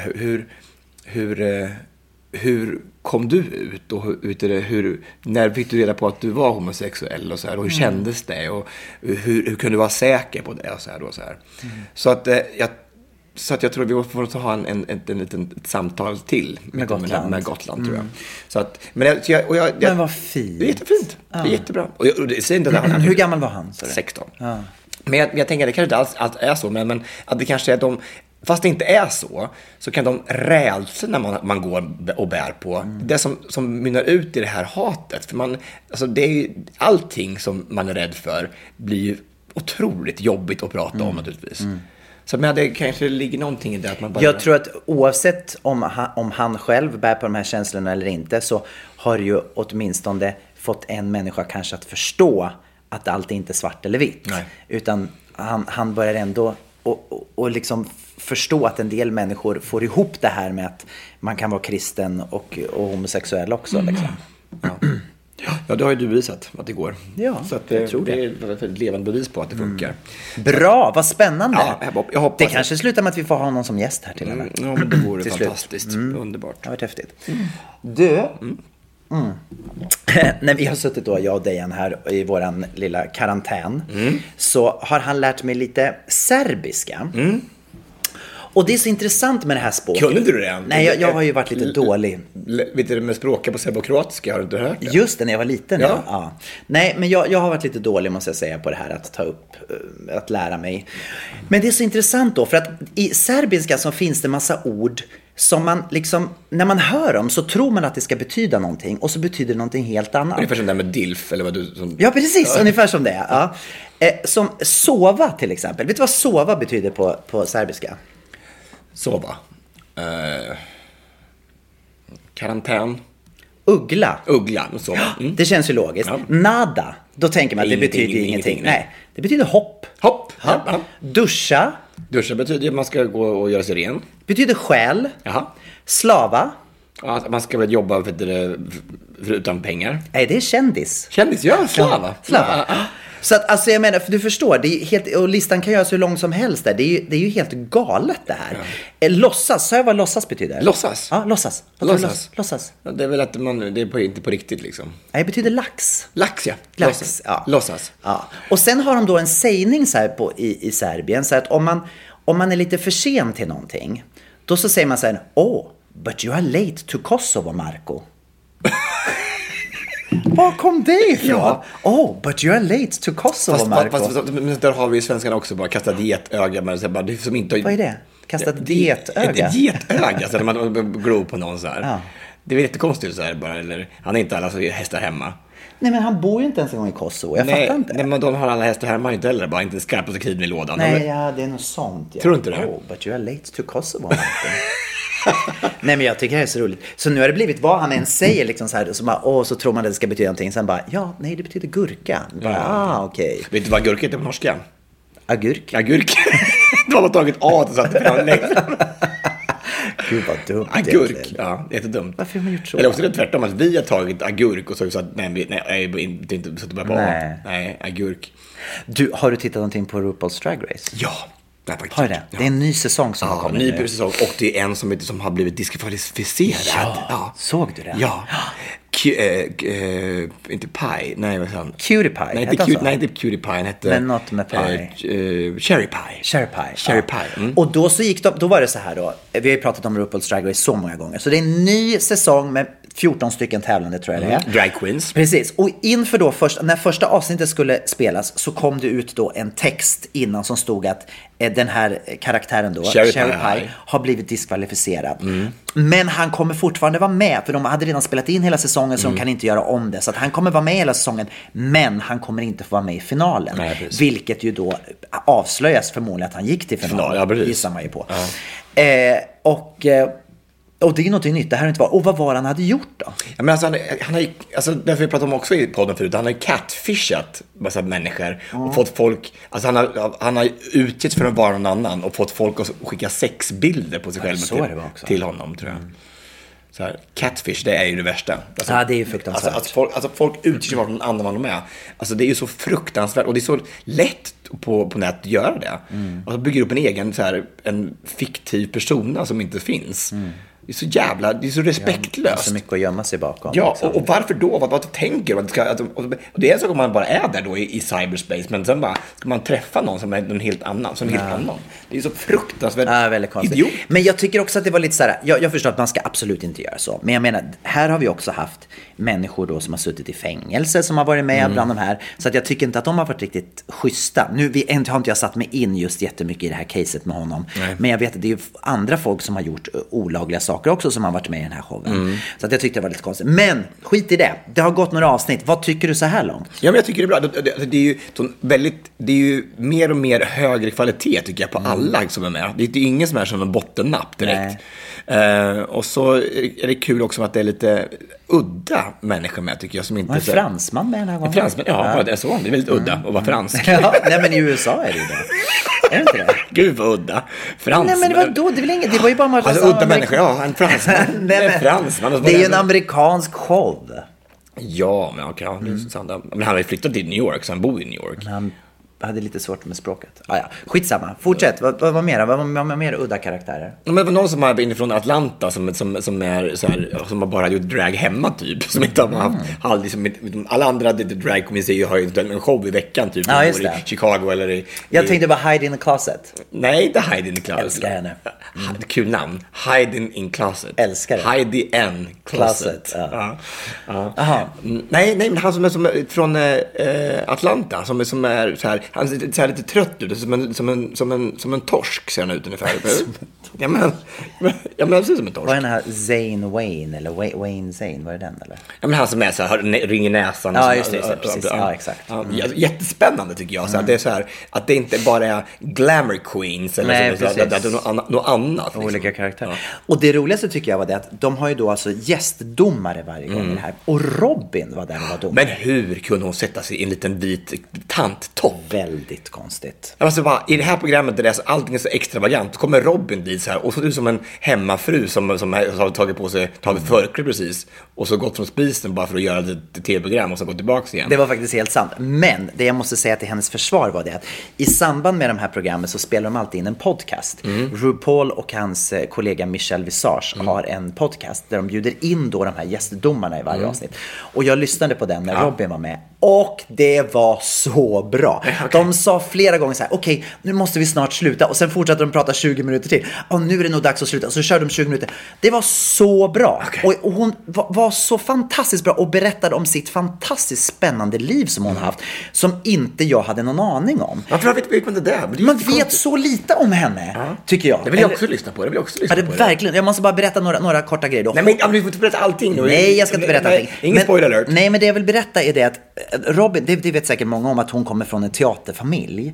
hur kom du ut? Och när fick du reda på att du var homosexuell och så här? Och hur kändes det? Och hur kunde du vara säker på det? Och så här då, så här. Så att jag tror vi får ta ett samtal till med Gotland tror jag. Så att, men vad fint. Det är jättefint. Det är jättebra. Och det säger inte att hur gammal var han? 16. Ja. Men jag tänker att det kanske inte alls är så, men att det kanske är fast det inte är så kan de rädslorna man går och bär på, det som mynnar ut i det här hatet. För alltså det är ju allting som man är rädd för blir ju otroligt jobbigt att prata om naturligtvis. Så men det kanske ligger någonting i det att man bara... Jag tror att oavsett om han själv bär på de här känslorna eller inte, så har ju åtminstone fått en människa kanske att förstå att allt är inte svart eller vitt. Nej. Utan han börjar ändå och liksom förstå att en del människor får ihop det här med att man kan vara kristen och homosexuell också. Liksom. Ja, det har ju du visat att det går. Ja, så att det är ett levande bevis på att det funkar. Bra, vad spännande. Ja, jag hoppas det kanske slutar med att vi får ha någon som gäst här till och med. Ja, men det vore fantastiskt. Underbart. Det har varit häftigt. Du... När vi har suttit då, jag och Dejan här i våran lilla karantän, så har han lärt mig lite serbiska. Och det är så intressant med det här språket. Kunde du det? Nej, jag har ju varit lite dålig. Vet du med språket på serbokroatiska, har du inte hört det? Just det, när jag var liten. Ja. Nej, men jag har varit lite dålig, måste jag säga, på det här att ta upp, att lära mig. Men det är så intressant då, för att i serbiska så finns det massa ord som man liksom, när man hör dem så tror man att det ska betyda någonting, och så betyder det någonting helt annat. Ungefär som det med dilf eller vad du... Ja, precis, ungefär som det. Ja. Som sova till exempel. Vet du vad sova betyder på serbiska? Sova. Karantän. Uggla. Sova. Det känns ju logiskt. Ja. Nada. Då tänker man att det betyder ingenting. Nej, det betyder hopp. Hopp. Ja. Duscha. Duscha betyder att man ska gå och göra sig ren. Betyder själ. Jaha. Slava. Ja, man ska väl jobba för utan pengar. Nej, det är kändis. Kändis, ja. Slava. Så att, alltså jag menar, för du förstår, det är helt, och listan kan göras hur lång som helst där. Det är ju helt galet det här. Ja. Låtsas, så jag vad låtsas betyder? Låtsas? Ja, låtsas. Låtsas. Ja, det är väl att det är inte på riktigt liksom. Nej, det betyder lax. Lax, ja. Lax, ja. Låtsas. Ja. Och sen har de då en sägning så här i Serbien, så att om man är lite för sen till någonting, då så säger man så här: but you are late to Kosovo, Marco. Var kom det ifrån? Ja. But you are late to Kosovo, Marco. Fast där har vi i svenskarna också bara kastat getöga. Men det som inte... Vad är det? Kastat getöga? Ett getöga, så när man glor på någon så här. Ja. Det är väl jättekonstigt så här bara. Eller, han är inte alla hästar hemma. Nej, men han bor ju inte ens en gång i Kosovo. Jag fattar inte. Nej, men de har alla hästar hemma inte heller. Bara inte skarpa kniven i lådan. Nej, det är något sånt. Ja. Tror du inte det? But you are late to Kosovo, Marco. Nej, men jag tycker det är så roligt. Så nu har det blivit vad han än säger liksom så här, så bara, så tror man att det ska betyda någonting. Sen bara, nej, det betyder gurka. Bara, okej. Vet du vad gurka heter på norska? Agurk. Du har tagit A och satt det längst. Gud vad dumt. Agurk, ja, det är jättedumt. Varför har man gjort så? Eller också är det tvärtom, att vi har tagit agurk och så att nej, inte så att det bara på A. Nej, agurk. Har du tittat någonting på RuPaul's Drag Race? Ja. Har det? Det är en ny säsong som har kommit. En ny säsong, och det är en som har blivit diskvalificerad. Ja. Såg du det? Ja. Inte Pie, nej vad heter Cutie Pie. Nej, inte Cutie Pie, han hette... Men något med Pie. Cherry Pie. Cherry Pie. Och då så då var det så här då. Vi har ju pratat om RuPaul's Drag Race så många gånger. Så det är en ny säsong med 14 stycken tävlande, tror jag det är. Drag queens. Precis. Och inför då när första avsnittet skulle spelas, så kom det ut då en text innan som stod att den här karaktären då, Cherry Pie, har blivit diskvalificerad. Men han kommer fortfarande vara med, för de hade redan spelat in hela säsongen, så de kan inte göra om det. Så att han kommer vara med hela säsongen, men han kommer inte få vara med i finalen. Nej, vilket ju då avslöjas förmodligen att han gick till final. Gissar man ju på. Och det är något nytt, det här har inte varit. Och vad var han hade gjort då? Ja, men alltså, därför vi pratade om också i podden förut, han har catfishat massa människor och fått folk, alltså han har utgett för att vara någon annan och fått folk att skicka sexbilder på sig själv till honom, tror jag. så här, catfish, det är ju det värsta. Alltså, ja, det är ju fruktansvärt. Alltså folk utger sig någon annan vad de är. Alltså det är ju så fruktansvärt. Och det är så lätt på nätet att göra det. Alltså bygger upp en egen så här, en fiktiv persona som inte finns. Det är så jävla, det är så respektlöst. Ja, så mycket att gömma sig bakom. Ja, och varför då? Vad tänker man? Och det är en sak om man bara är där då i cyberspace, men sen bara ska man träffa någon som är någon helt annan. Det är så fruktansvärt väldigt konstigt. idiot. Men jag tycker också att det var lite så här, jag förstår att man ska absolut inte göra så. Men jag menar, här har vi också haft människor då som har suttit i fängelse som har varit med bland de här. Så att jag tycker inte att de har varit riktigt schyssta. Nu har inte jag satt mig in just jättemycket i det här caset med honom. Nej. Men jag vet att det är andra folk som har gjort olagliga saker också som har varit med i den här showen. Så att jag tyckte det var lite konstigt. Men skit i det. Det har gått några avsnitt. Vad tycker du så här långt? Ja, men jag tycker det är bra. Det är ju mer och mer högre kvalitet tycker jag på alla som är med. Det är ingen som är som en bottennapp direkt. Och så är det kul också att det är lite udda människor med tycker jag som inte... En fransman med den här gången. En fransman, ja. Det är så. Det är väldigt udda att vara fransk. Ja, nej, men i USA är det ju det. Är det inte det? Gud vad udda. Fransman. Nej, men vadå? Det är väl inget. Det var ju bara en alltså, udda människor, ja. En fransman. En fransman. Det är ju en amerikansk show. Ja, men okej. Men han har ju flyttat till New York, så han bor i New York. Han hade lite svårt med språket. Ja. Skitsamma. Fortsätt. Vad mer? Vad var mer udda karaktärer? Men det var någon som har inifrån Atlanta som är så här, som har bara gjort drag hemma typ. Som inte har haft liksom, alla andra dragkomedier har ju en show i veckan typ. Ja, just det. I Chicago eller i... Jag tänkte bara Hide in the Closet. Nej, inte Hide in the Closet. Älskar henne. Kul namn. Hide in Closet. Älskar det. Hide in Closet. Ja. Aha. Nej, men han som är från Atlanta som är så här, han ser lite trött ut, som en torsk ser han ut ungefär. Ja, men han ser ut som en torsk. Vad är den här Zane Wayne eller Wayne Zane, vad är den eller? Ja, men han som är så här, ringer näsan. Ja, just det, precis. Ja, exakt. Ja, jättespännande tycker jag. Så att det är så här, att det inte bara är glamour queens eller nej, så, att det är något annat. Liksom. Olika karaktärer. Ja. Och det roligaste tycker jag var det att de har ju då alltså gästdomare varje gång det här. Och Robin var där och var domare. Men hur kunde hon sätta sig i en liten vit tanttopp? Väldigt konstigt. Alltså bara, i det här programmet där allting är så extravagant, kommer Robin dit så här och så ut som en hemmafru som har tagit förkläde precis och så gått från spisen bara för att göra ett tv-program och så gått tillbaka igen. Det var faktiskt helt sant. Men det jag måste säga till hennes försvar var det att i samband med de här programmen så spelar de alltid in en podcast. RuPaul och hans kollega Michelle Visage har en podcast där de bjuder in då de här gästdomarna i varje avsnitt. Och jag lyssnade på den när Robin var med. Och det var så bra. Okay. De sa flera gånger så här: okej, nu måste vi snart sluta. Och sen fortsatte de prata 20 minuter till. Och nu är det nog dags att sluta. Och så körde de 20 minuter. Det var så bra. Okay. Och hon var så fantastiskt bra och berättade om sitt fantastiskt spännande liv som hon haft. Som inte jag hade någon aning om. Varför vet man det där? Man vet så lite om henne, tycker jag. Det vill jag också lyssna på. Verkligen. Jag måste bara berätta några korta grejer då. Nej, men du får inte berätta allting nu. Nej, jag ska inte berätta allting. Ingen spoiler alert. Nej, men det jag vill berätta är det att Robin, det vet säkert många om att hon kommer från en teaterfamilj.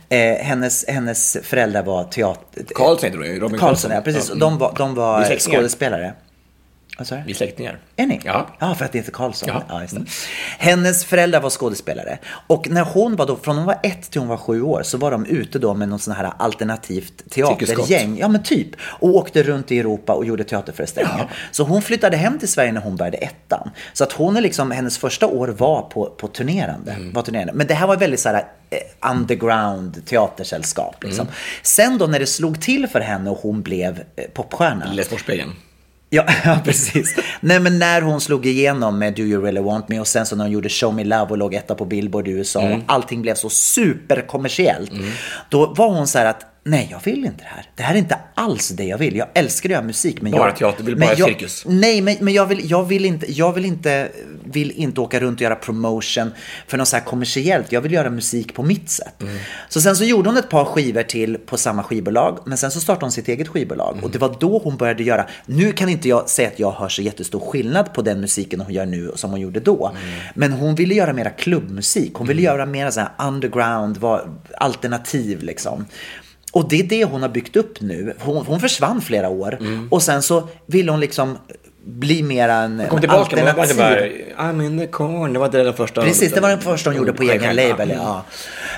Hennes föräldrar var Karlsson heter du, Robin Karlsson, ja, precis. De var skådespelare. Vi är släktingar. Är ni? Ja. Ja, för att det heter Karlsson. Ja, just det. Hennes föräldrar var skådespelare. Och när hon var då, från hon var 1 till hon var 7 år, så var de ute då med någon sån här alternativt teatergäng. Ja, men typ. Och åkte runt i Europa och gjorde teaterföreställningar. Ja. Så hon flyttade hem till Sverige när hon började 1. Så att hon är liksom, hennes första år var på turnerande. Men det här var väldigt så här underground teatersällskap liksom. Sen då när det slog till för henne och hon blev popstjärna. Lilla Sportspegeln. Ja, precis. Nej, men när hon slog igenom med Do You Really Want Me och sen så när hon gjorde Show Me Love och låg 1 på Billboard i USA och allting blev så superkommersiellt, då var hon så här att nej, jag vill inte det här. Det här är inte alls det jag vill. Jag älskar att göra musik, men bara teater, vill bara cirkus. Nej, men jag vill inte åka runt och göra promotion för något så här kommersiellt. Jag vill göra musik på mitt sätt. Så sen så gjorde hon ett par skivor till på samma skivbolag, men sen så startade hon sitt eget skivbolag och det var då hon började göra. Nu kan inte jag säga att jag hör så jättestor skillnad på den musiken hon gör nu som hon gjorde då. Men hon ville göra mera klubbmusik. Hon ville göra mera så här underground, alternativ liksom. Och det är det hon har byggt upp nu. Hon försvann flera år. Och sen så vill hon liksom bli mer en alternativ. I'm in the corner. Det var det den första. Precis, det var den första hon gjorde på egen label. Ja.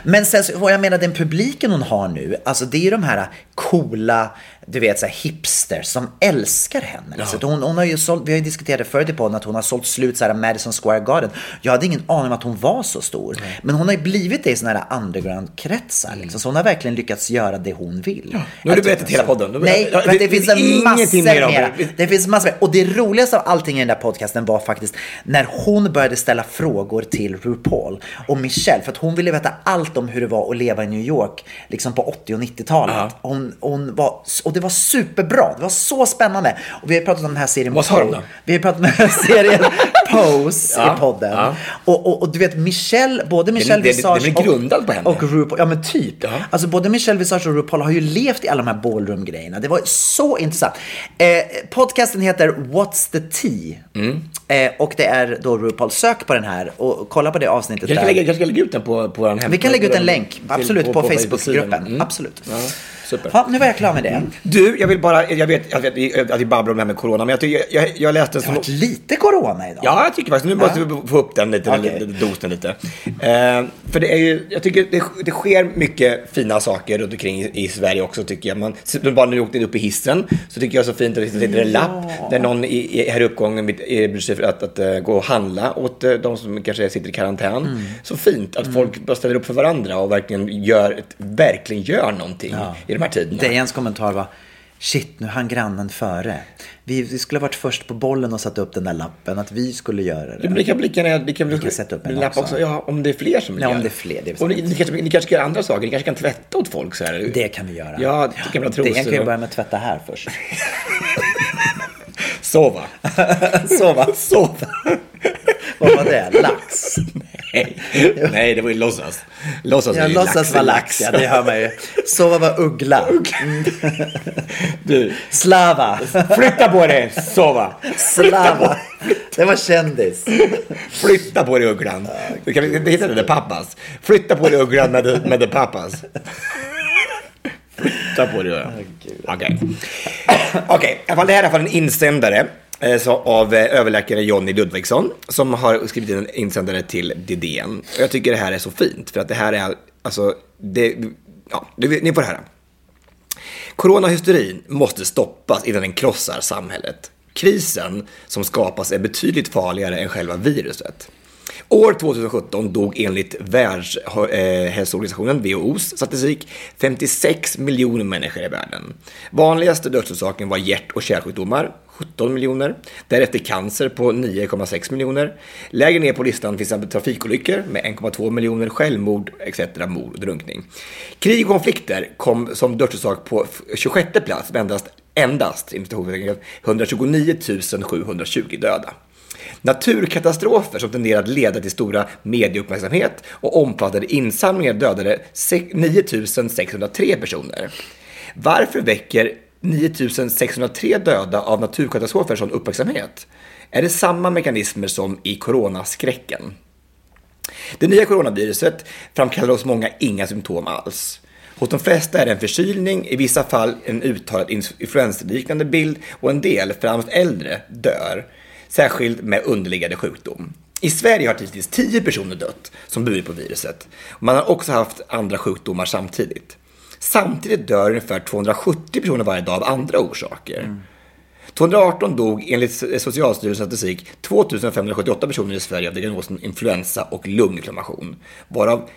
Men sen, vad jag menar, den publiken hon har nu, alltså det är ju de här coola, du vet, så här hipsters som älskar henne. Ja. Så hon har ju sålt, vi har ju diskuterat det förut i podden, att hon har sålt slut så här Madison Square Garden. Jag hade ingen aning om att hon var så stor. Nej. Men hon har ju blivit det i såna här underground-kretsar. Liksom. Så hon har verkligen lyckats göra det hon vill. Ja. Nu har du berättat hela podden. Nej, men det finns en massor mer. Det finns massor mer. Och det roligaste av allting i den där podcasten var faktiskt när hon började ställa frågor till RuPaul och Michelle. För att hon ville veta allt om hur det var att leva i New York liksom på 80- och 90-talet. Ja. Och det var superbra. Det var så spännande. Och vi har pratat om den här serien. Vad sa de då? Vi har pratat om den här serien Pose i podden. Ja. Och du vet, både Michelle Visage det är grundad på henne. Och RuPaul. Ja, men typ. Ja. Alltså både Michelle Visage och RuPaul har ju levt i alla de här ballroom-grejerna. Det var så intressant. Podcasten heter What's the Tea? Och det är då RuPaul. Sök på den här och kolla på det avsnittet. Jag kanske ska lägga ut den på vår hemsida. Vi kan lägga ut en länk. Absolut, på Facebook-gruppen. Absolut. Ja. Super. Ja, nu var jag klar med det. Du, jag vet att vi babblar om det här med corona, men jag läste... Det har varit lite corona idag. Ja, jag tycker faktiskt. Nu måste vi få upp den lite, dosen lite. För det är ju, jag tycker det sker mycket fina saker runt omkring i Sverige också, tycker jag. Bara när du åkte upp i hissen, så tycker jag så fint att det sitter en lapp där någon här i uppgången bryr sig för att gå och handla åt de som kanske sitter i karantän. Så fint att folk bara ställer upp för varandra och verkligen gör någonting i de här tiderna. Dejans kommentar var: shit, nu hann grannen före. Vi skulle ha varit först på bollen och satt upp den där lappen, att vi skulle göra det. Men vi kan sätta upp en lapp också. Ja, om det är fler som om det är fler. Det är och ni kanske ska göra andra saker. Ni kanske kan tvätta åt folk så här. Det kan vi göra. Ja, det kan man tro. Det kan ju börja med att tvätta här först. Sova. Vad var det? Lax? Nej, det var ju låtsas. Låtsas var lax. Ja, det hör man ju. Sova var uggla. Du. Slava. Flytta på dig, sova. Slava. Det var kändis. Flytta på dig, ugglan. Du kan hitta det pappas. Flytta på dig, ugglan med det pappas. Flytta på dig. Okej. Det här är i alla fall en insändare av överläkare Johnny Ludvigsson, som har skrivit en insändare till DN. Och jag tycker det här är så fint, för att det här är alltså ni får höra. Coronahysterin måste stoppas innan den krossar samhället. Krisen som skapas är betydligt farligare än själva viruset. År 2017 dog enligt Världshälsoorganisationen WHO:s statistik 56 miljoner människor i världen. Vanligaste dödsorsaken var hjärt- och kärlsjukdomar, 17 miljoner. Därefter cancer på 9,6 miljoner. Lägre ner på listan finns trafikolyckor med 1,2 miljoner, självmord, etc. mord och drunkning. Krig och konflikter kom som dödsorsak på 26:e plats med endast 129 720 döda. Naturkatastrofer som tenderar att leda till stora medieuppmärksamhet och omfattade insamlingar dödade 9 603 personer. Varför väcker 9 603 döda av naturkatastrofer sån uppmärksamhet? Är det samma mekanismer som i coronaskräcken? Det nya coronaviruset framkallar hos många inga symptom alls. Hos de flesta är det en förkylning, i vissa fall en uttalad influensaliknande bild, och en del, främst äldre, dör. Särskilt med underliggande sjukdom. I Sverige har hittills 10 personer dött som burit på viruset. Man har också haft andra sjukdomar samtidigt. Samtidigt dör ungefär 270 personer varje dag av andra orsaker. 2018 dog enligt Socialstyrelsens statistik 2578 personer i Sverige av diagnosen influensa och lunginflammation. Varav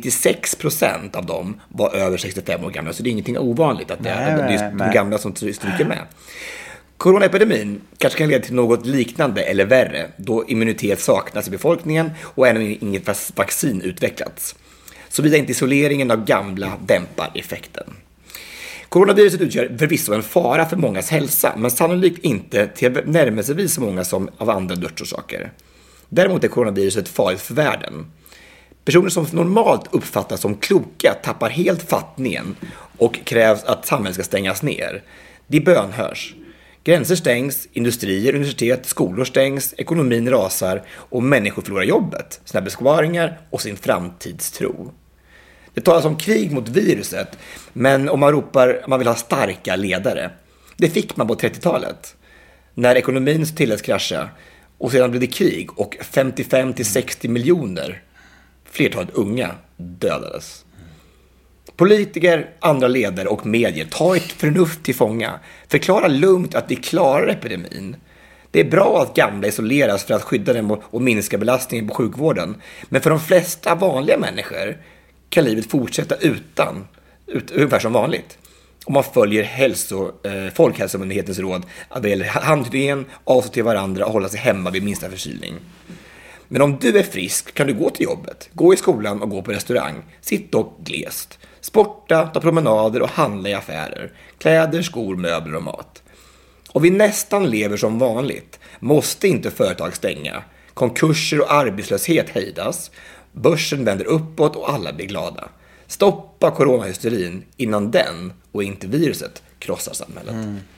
96% av dem var över 65 år gamla. Så det är ingenting ovanligt att det är de gamla som stryker med. Coronaepidemin kanske kan leda till något liknande eller värre, då immunitet saknas i befolkningen och ännu inget vaccin utvecklats. Såvida inte isoleringen av gamla dämpar effekten. Coronaviruset utgör förvisso en fara för mångas hälsa, men sannolikt inte till närmelsevis så många som av andra dödsorsaker. Däremot är coronaviruset farligt för världen. Personer som normalt uppfattas som kloka tappar helt fattningen och krävs att samhället ska stängas ner. Det bönhörs. Gränser stängs, industrier, universitet, skolor stängs, ekonomin rasar och människor förlorar jobbet, sina besparingar och sin framtidstro. Det talas om krig mot viruset, men om man ropar man vill ha starka ledare. Det fick man på 30-talet, när ekonomin tilläts krascha, och sedan blev det krig och 55-60 miljoner flertalet unga dödades. Politiker, andra ledare och medier, ta ett förnuft till fånga. Förklara lugnt att vi klarar epidemin. Det är bra att gamla isoleras för att skydda dem och minska belastningen på sjukvården. Men för de flesta vanliga människor kan livet fortsätta ungefär som vanligt. Om man följer Folkhälsomyndighetens råd att det gäller handhygien, avstå till varandra och hålla sig hemma vid minsta förkylning. Men om du är frisk kan du gå till jobbet, gå i skolan och gå på restaurang. Sitt dock glest. Sporta, ta promenader och handla i affärer. Kläder, skor, möbler och mat. Och vi nästan lever som vanligt. Måste inte företag stänga. Konkurser och arbetslöshet hejdas. Börsen vänder uppåt och alla blir glada. Stoppa coronahysterin innan den och inte viruset krossar samhället.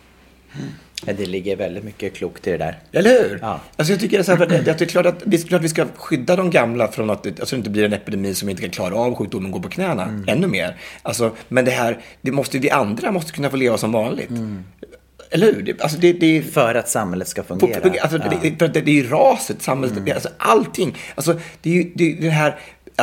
Det ligger väldigt mycket klokt i det där. Eller hur? Ja. Alltså jag tycker att det är klart att vi ska skydda de gamla från att det inte blir en epidemi som inte kan klara av sjukdomen går på knäna ännu mer. Alltså, men vi andra måste kunna få leva som vanligt. Eller hur? Det för att samhället ska fungera. Det är ju raset, samhället, alltså allting. Alltså, det är ju den här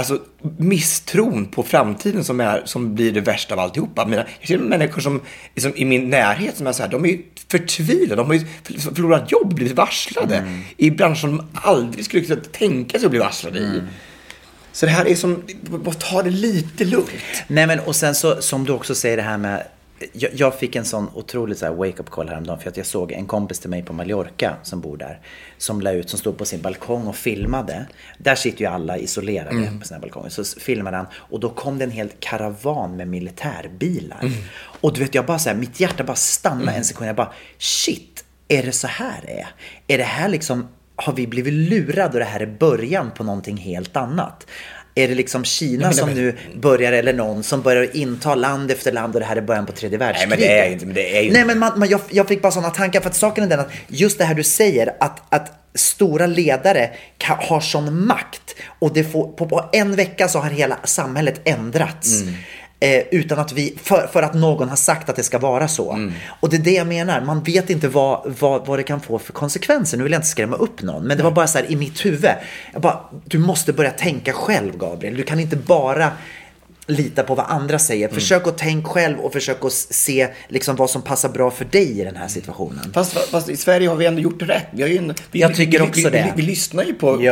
misstron på framtiden som blir det värsta av alltihopa. Jag känner människor som i min närhet som är så här, de är ju förtvivlade, de har ju förlorat jobb, blivit varslade i branscher som de aldrig skulle kunna tänka sig att bli varslade i. Så det här är som, måste ta det lite lugnt. Nej, men och sen så, som du också säger det här med, jag fick en sån otrolig så här wake-up call häromdagen för att jag såg en kompis till mig på Mallorca som bor där, som stod på sin balkong och filmade. Där sitter ju alla isolerade på sina balkonger. Så filmade han och då kom det en hel karavan med militärbilar. Och du vet, jag bara så här, mitt hjärta bara stannade en sekund. Jag bara, shit, är det så här det är? Är det här liksom, har vi blivit lurade och det här är början på någonting helt annat? Är det liksom Kina som nu börjar, eller någon som börjar inta land efter land och det här är början på tredje världskriget? Nej, men det är ju... Nej, men jag fick bara sådana tankar för att saken är den att just det här du säger att stora ledare har sån makt och det får, på en vecka så har hela samhället ändrats. Utan att för att någon har sagt att det ska vara så. Och det är det jag menar. Man vet inte vad det kan få för konsekvenser. Nu vill jag inte skrämma upp någon. Men det var bara så här i mitt huvud. Du måste börja tänka själv, Gabriel. Du kan inte bara lita på vad andra säger. Försök att tänka själv och försök att se liksom vad som passar bra för dig i den här situationen. Fast i Sverige har vi ändå gjort rätt. Jag tycker också det. Vi lyssnar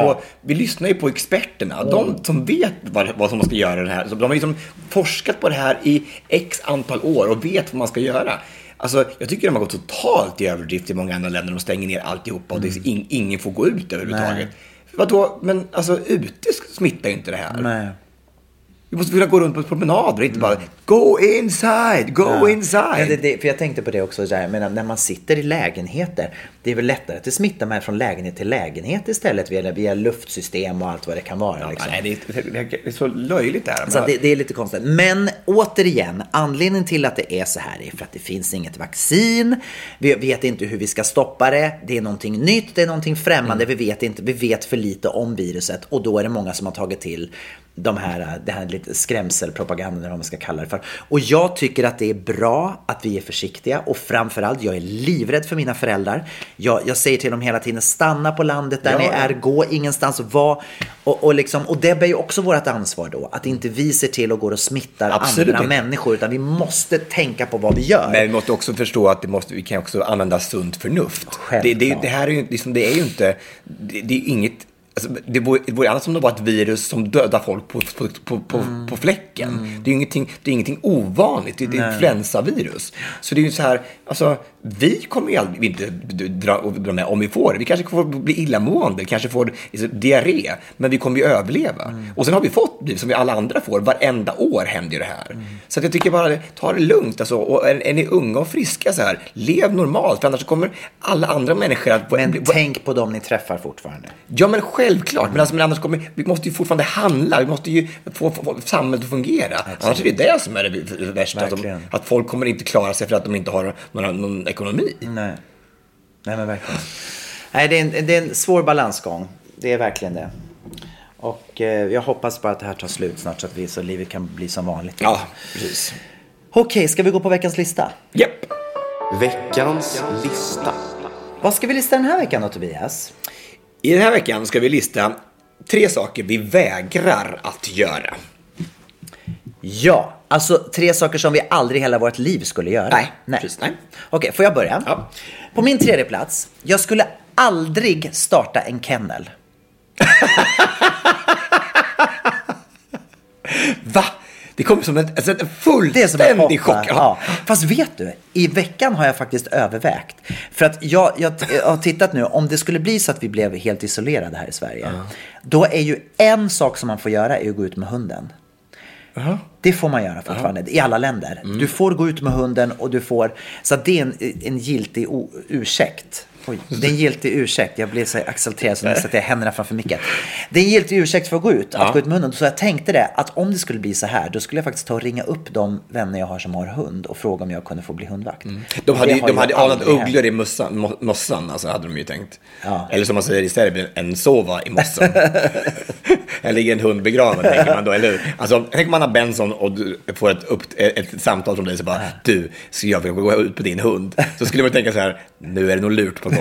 ju på experterna. De som vet vad som man ska göra det här. De har liksom forskat på det här i x antal år och vet vad man ska göra. Alltså, jag tycker de har gått totalt i överdrift i många andra länder. De stänger ner alltihopa och ingen får gå ut överhuvudtaget. Vadå? Men alltså, ute smittar ju inte det här. Nej. Vi måste vilja gå runt på promenader, inte bara go inside. För jag tänkte på det också, men när man sitter i lägenheter, det är väl lättare att det smittar med från lägenhet till lägenhet istället via luftsystem och allt vad det kan vara. Liksom. Nej, det är så löjligt där. Så det är lite konstigt. Men återigen, anledningen till att det är så här är för att det finns inget vaccin. Vi vet inte hur vi ska stoppa det. Det är någonting nytt, det är någonting främmande. Vi vet för lite om viruset och då är det många som har tagit till det här lite skrämselpropagandan eller vad man ska kalla det för. Och jag tycker att det är bra att vi är försiktiga och framförallt, jag är livrädd för mina föräldrar. Jag säger till dem hela tiden, stanna på landet där ni är, gå ingenstans och det är ju också vårt ansvar då, att inte vi ser till och går och smittar andra människor, utan vi måste tänka på vad vi gör. Men vi måste också förstå att vi kan också använda sunt förnuft. Det här är ju liksom, det är ju inte, det är inget. Alltså, det vore annars som det var ett virus som dödar folk på fläcken. Det är ingenting ovanligt. Det är ett influensavirus. Så det är ju så här, alltså, vi kommer ju aldrig inte dra med om vi får det. Vi kanske får bli illamående, kanske får diarré, men vi kommer ju överleva. Och sen har vi fått det som vi alla andra får. Varenda år händer ju det här. Så att jag tycker bara, ta det lugnt. Alltså, och är ni unga och friska så här, lev normalt, för annars kommer alla andra människor att... Men tänk på dem ni träffar fortfarande. Ja, men självklart. Men annars vi måste ju fortfarande handla. Vi måste ju få samhället att fungera. Absolut. Annars är det som är det värsta. Att folk kommer inte klara sig för att de inte har någon ekonomi. Nej, men verkligen. Nej, det är en svår balansgång. Det är verkligen det. Och jag hoppas bara att det här tar slut snart så livet kan bli som vanligt. Ja, precis. Okej, ska vi gå på veckans lista? Japp. Veckans lista. Vad ska vi lista den här veckan då, Tobias? I den här veckan ska vi lista 3 saker vi vägrar att göra. Ja, alltså 3 saker som vi aldrig i hela vårt liv skulle göra. Nej. Precis, nej. Okej, får jag börja? Ja. På min 3:e plats, jag skulle aldrig starta en kennel. Va? Det kommer som en fullständig chock. Ja. Fast vet du, i veckan har jag faktiskt övervägt. För att jag har tittat nu, om det skulle bli så att vi blev helt isolerade här i Sverige. Då är ju en sak som man får göra är att gå ut med hunden. Det får man göra fortfarande i alla länder. Du får gå ut med hunden och du får... Så det är en giltig ursäkt. Oj, det är en giltig ursäkt. Jag blev så exalterad så nu sätter jag händerna framför micken. Det är en giltig ursäkt för att gå ut med hunden. Så jag tänkte det, att om det skulle bli så här, då skulle jag faktiskt ta och ringa upp de vänner jag har som har hund och fråga om jag kunde få bli hundvakt. De hade anat ugglor i mossan, alltså hade de ju tänkt. Eller som man säger i Serbien, en sova i mossan. Eller ligger en hund begraven, tänker man då, eller hur? Alltså, tänker man har Benson och du får ett samtal från dig så bara, du, ska jag gå ut på din hund? Så skulle man tänka så här, nu är det nog lurt på gång.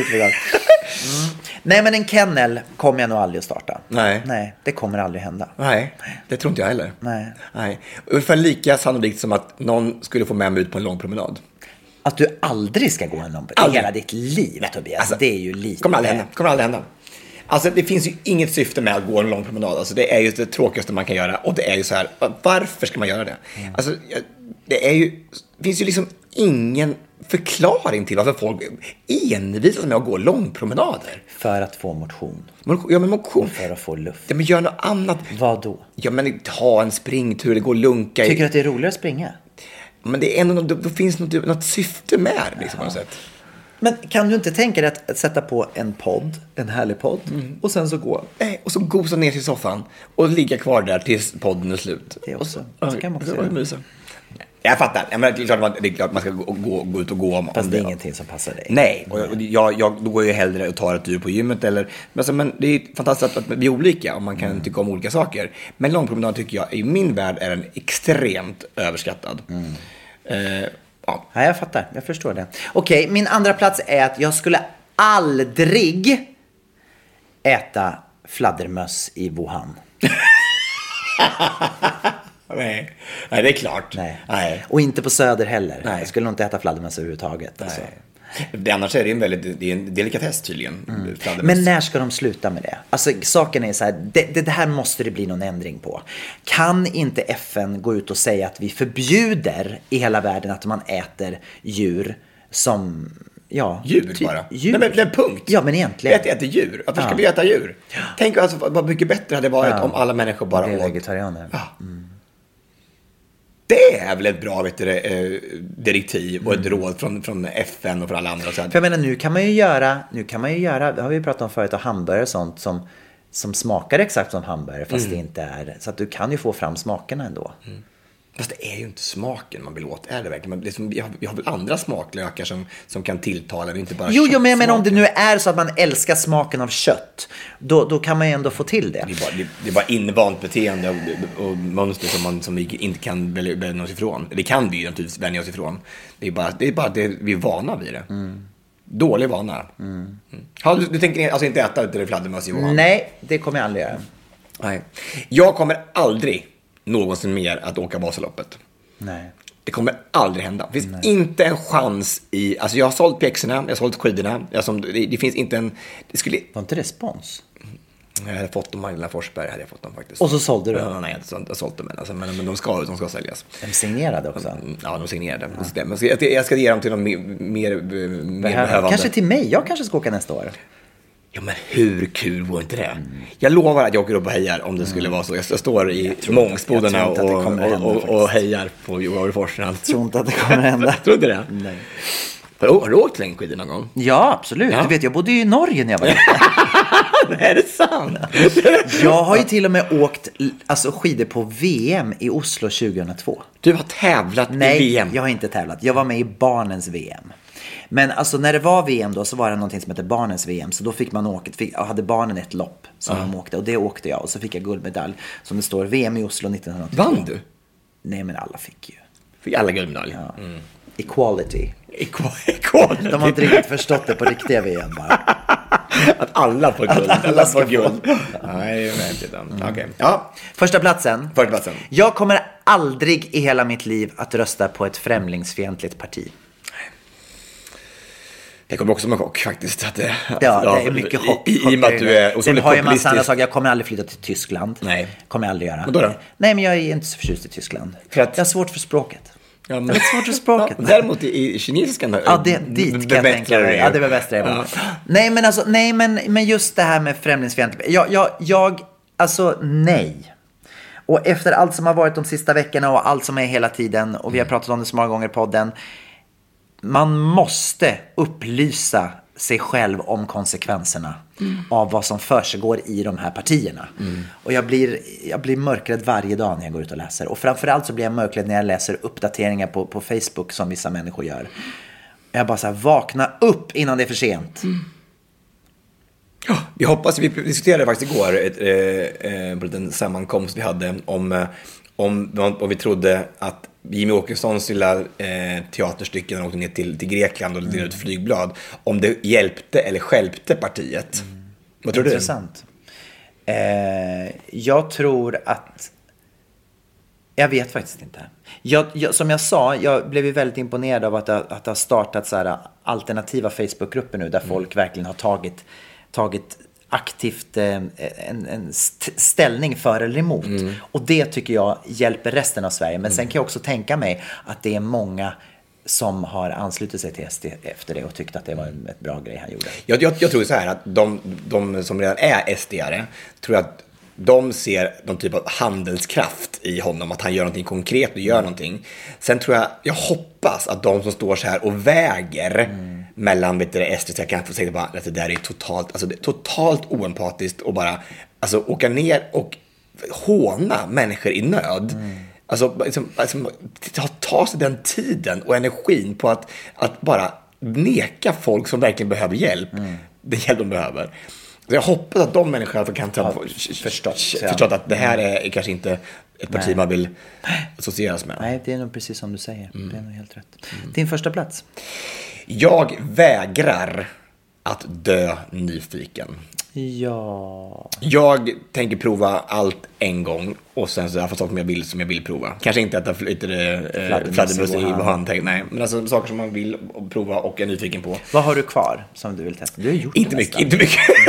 Nej, men en kennel kommer jag nog aldrig att starta. Nej, det kommer aldrig hända. Nej, det tror inte jag heller. Nej. Ungefär lika sannolikt som att någon skulle få med mig ut på en lång promenad. Att du aldrig ska gå en lång promenad i hela ditt liv, Tobias. Alltså, det är ju lite... Kommer aldrig hända. Alltså det finns ju inget syfte med att gå en lång promenad. Alltså det är ju det tråkigaste man kan göra. Och det är ju så här, varför ska man göra det? Alltså det finns ju liksom ingen förklaring till varför folk envisas med att gå långpromenader. För att få motion. Ja, men motion. För att få luft. Ja, men gör något annat. Vad då? Ja, men ha en springtur, det går lunka. Tycker du att det är roligare att springa? Men det är ändå, då finns något syfte med det, liksom, på något sätt. Men kan du inte tänka dig att sätta på en härlig podd och sen så gå? Nej, och så gosa ner till soffan och ligga kvar där tills podden är slut. Det är också. Så kan man också göra. Jag fattar. Det är klart man ska gå ut och gå. Fast det är ingenting som passar dig. Nej, och jag då går jag hellre och tar ett tur på gymmet. Men det är fantastiskt att vi är olika och man kan tycka om olika saker. Men långpromenad tycker jag, i min värld är den extremt överskattad. Ja, jag fattar. Jag förstår det. Okej, min andra plats är att jag skulle aldrig äta fladdermöss i Wuhan. Nej, det är klart. Nej. Och inte på Söder heller. Nej. Jag skulle nog inte äta fladdermöss överhuvudtaget. Alltså. Annars är det är en delikatess tydligen. Men när ska de sluta med det? Alltså saken är så här, det här måste det bli någon ändring på. Kan inte FN gå ut och säga att vi förbjuder i hela världen att man äter djur som... Ja, djur bara. Djur. Nej, men punkt. Ja, men egentligen. Vi äter djur. Varför ska vi äta djur? Tänk alltså, vad mycket bättre hade det varit om alla människor bara åt vegetarianer. Det är väl ett bra direktiv och ett råd från FN och från alla andra. För jag menar, nu kan man ju göra, det har vi pratat om förut, hamburgare och sånt som smakar exakt som hamburgare fast det inte är. Så att du kan ju få fram smakerna ändå. Fast det är ju inte smaken man vill åt, är det verkligen? Vi har väl andra smaklökar som kan tilltala, inte bara Jo, men om det nu är så att man älskar smaken av kött, då kan man ju ändå få till det. Det är bara invant beteende och mönster som vi inte kan vänja oss ifrån. Det kan vi ju naturligtvis vänja oss ifrån. Det är bara det vi är vana vid det. Dålig vana. Du tänker alltså inte äta det fladdermöss i Wuhan? Nej, det kommer jag aldrig göra. Nej. Jag kommer aldrig någonsin mer att åka Vasaloppet. Nej. Det kommer aldrig hända. Det finns inte en chans i... Alltså jag har sålt pjäxorna, jag har sålt skidorna. Det finns inte en... Det skulle... Var inte respons? Jag hade fått dem, Magdalena Forsberg hade jag fått dem faktiskt. Och så sålde du? Ja, nej, jag har sålt dem. Alltså, men de ska säljas. De signerade också? Ja, de signerade. Ja. Men jag ska ge dem till någon mer behövande. Kanske till mig. Jag kanske ska åka nästa år. Ja, men hur kul var inte det? Jag lovar att jag åker upp och hejar om det skulle vara så. Jag står i Mångsbodarna och hejar på Johan Forsen. Jag tror inte att det kommer hända. Tror du det? Nej. Har du åkt längdskidor någon gång? Ja, absolut. Ja. Du vet, jag bodde ju i Norge när jag var ute. Är det sant? Jag har ju till och med åkt skidor på VM i Oslo 2002. Du har tävlat i VM? Nej, jag har inte tävlat. Jag var med i barnens VM. Men alltså när det var VM då så var det någonting som heter barnens VM. Så då fick man hade barnen ett lopp som de åkte. Och det åkte jag och så fick jag guldmedalj. Som det står VM i Oslo 1982. Vann du? Nej, men alla fick ju. Fick alla guldmedalj? Ja. Equality. Equality. De har inte riktigt förstått det på riktiga VM bara. Att alla får guld. Alla får guld. Nej, jag vet inte. Okej. Ja. Första platsen. Första platsen. Jag kommer aldrig i hela mitt liv att rösta på ett främlingsfientligt parti. Det kommer också med chock faktiskt. Att det det är mycket chock. I och med att du är otroligt Sen har jag en massa andra populistisk. saker. Jag kommer aldrig flytta till Tyskland. Nej. Kommer jag aldrig göra. Vadå då? Nej, men jag är inte så förtjust i Tyskland. För att- Jag har svårt för språket. Ja, men... Jag har svårt för språket. Ja, däremot i kinesiskan... Ja, dit kan jag tänka mig. Ja, det var bäst det. Ja. Men just det här med främlingsfientlighet. Alltså nej. Och efter allt som har varit de sista veckorna och allt som är hela tiden, och vi har pratat om det så många gånger i podden, man måste upplysa sig själv om konsekvenserna av vad som försiggår i de här partierna. Och jag blir mörkrädd varje dag när jag går ut och läser. Och framförallt så blir jag mörkrädd när jag läser uppdateringar på Facebook som vissa människor gör. Jag bara så här, vakna upp innan det är för sent. Ja, vi hoppas, vi diskuterade faktiskt igår på en sammankomst vi hade om vi trodde att Jimmy Åkessons lilla teaterstycke när han åkte ner till Grekland och delade ut flygblad, om det hjälpte eller stjälpte partiet. Vad tror du? Intressant. Jag tror att... Jag vet faktiskt inte. Som jag sa, jag blev ju väldigt imponerad av att det har startat så här alternativa Facebookgrupper nu, där folk verkligen har tagit aktivt en ställning för eller emot. Och det tycker jag hjälper resten av Sverige. Men sen kan jag också tänka mig att det är många som har anslutit sig till SD efter det och tyckt att det var ett bra grej han gjorde. Jag tror så här att de som redan är SD-are tror att de ser någon typ av handelskraft i honom, att han gör någonting konkret och gör någonting. Sen tror jag hoppas att de som står så här och väger mellan SD, så jag kan få säga bara att det där är totalt oempatiskt och bara åka ner och håna människor i nöd. Ta sig den tiden och energin på att bara neka folk som verkligen behöver hjälp. Det hjälp de behöver. Så jag hoppas att de människorna kan förstått att det här är kanske inte ett parti man vill associeras med. Nej, det är nog precis som du säger. Det är nog helt rätt. Din första plats? Jag vägrar att dö nyfiken. Ja. Jag tänker prova allt en gång och sen så får saker som jag vill prova. Kanske inte att det flyter fladdermöss i vad han tänker. Nej, men alltså saker som man vill prova och är nyfiken på. Vad har du kvar som du vill testa? Du har gjort inte mycket.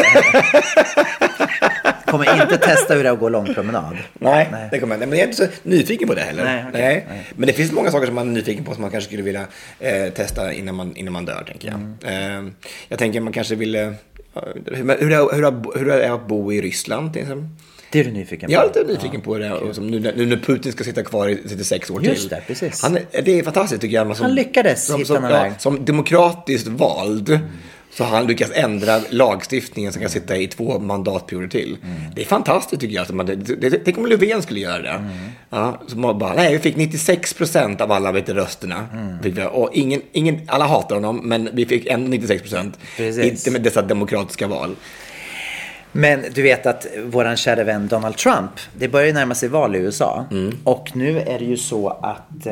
Kommer inte testa hur det är att gå lång promenad. Nej. Det kommer jag. Men jag är inte så nyfiken på det heller. Nej. Men det finns många saker som man är nyfiken på som man kanske skulle vilja testa innan man dör, tänker jag. Jag tänker man kanske vill... Hur är det att bo i Ryssland? Det är du nyfiken på? Jag är lite nyfiken på det. Nu när Putin ska sitta kvar i 36 år till. Just det, precis. Det är fantastiskt tycker jag. Han lyckades hitta en väg. Som demokratiskt vald så har han lyckats ändra lagstiftningen som kan sitta i 2 mandatperioder till. Det är fantastiskt tycker jag. Tänk om Löfven skulle göra det. Ja, så man bara, nej, vi fick 96% av alla rösterna. Och alla hatar honom, men vi fick ändå 96%. Inte med dessa demokratiska val. Men du vet att våran kära vän Donald Trump, det börjar ju närma sig val i USA. Och nu är det ju så att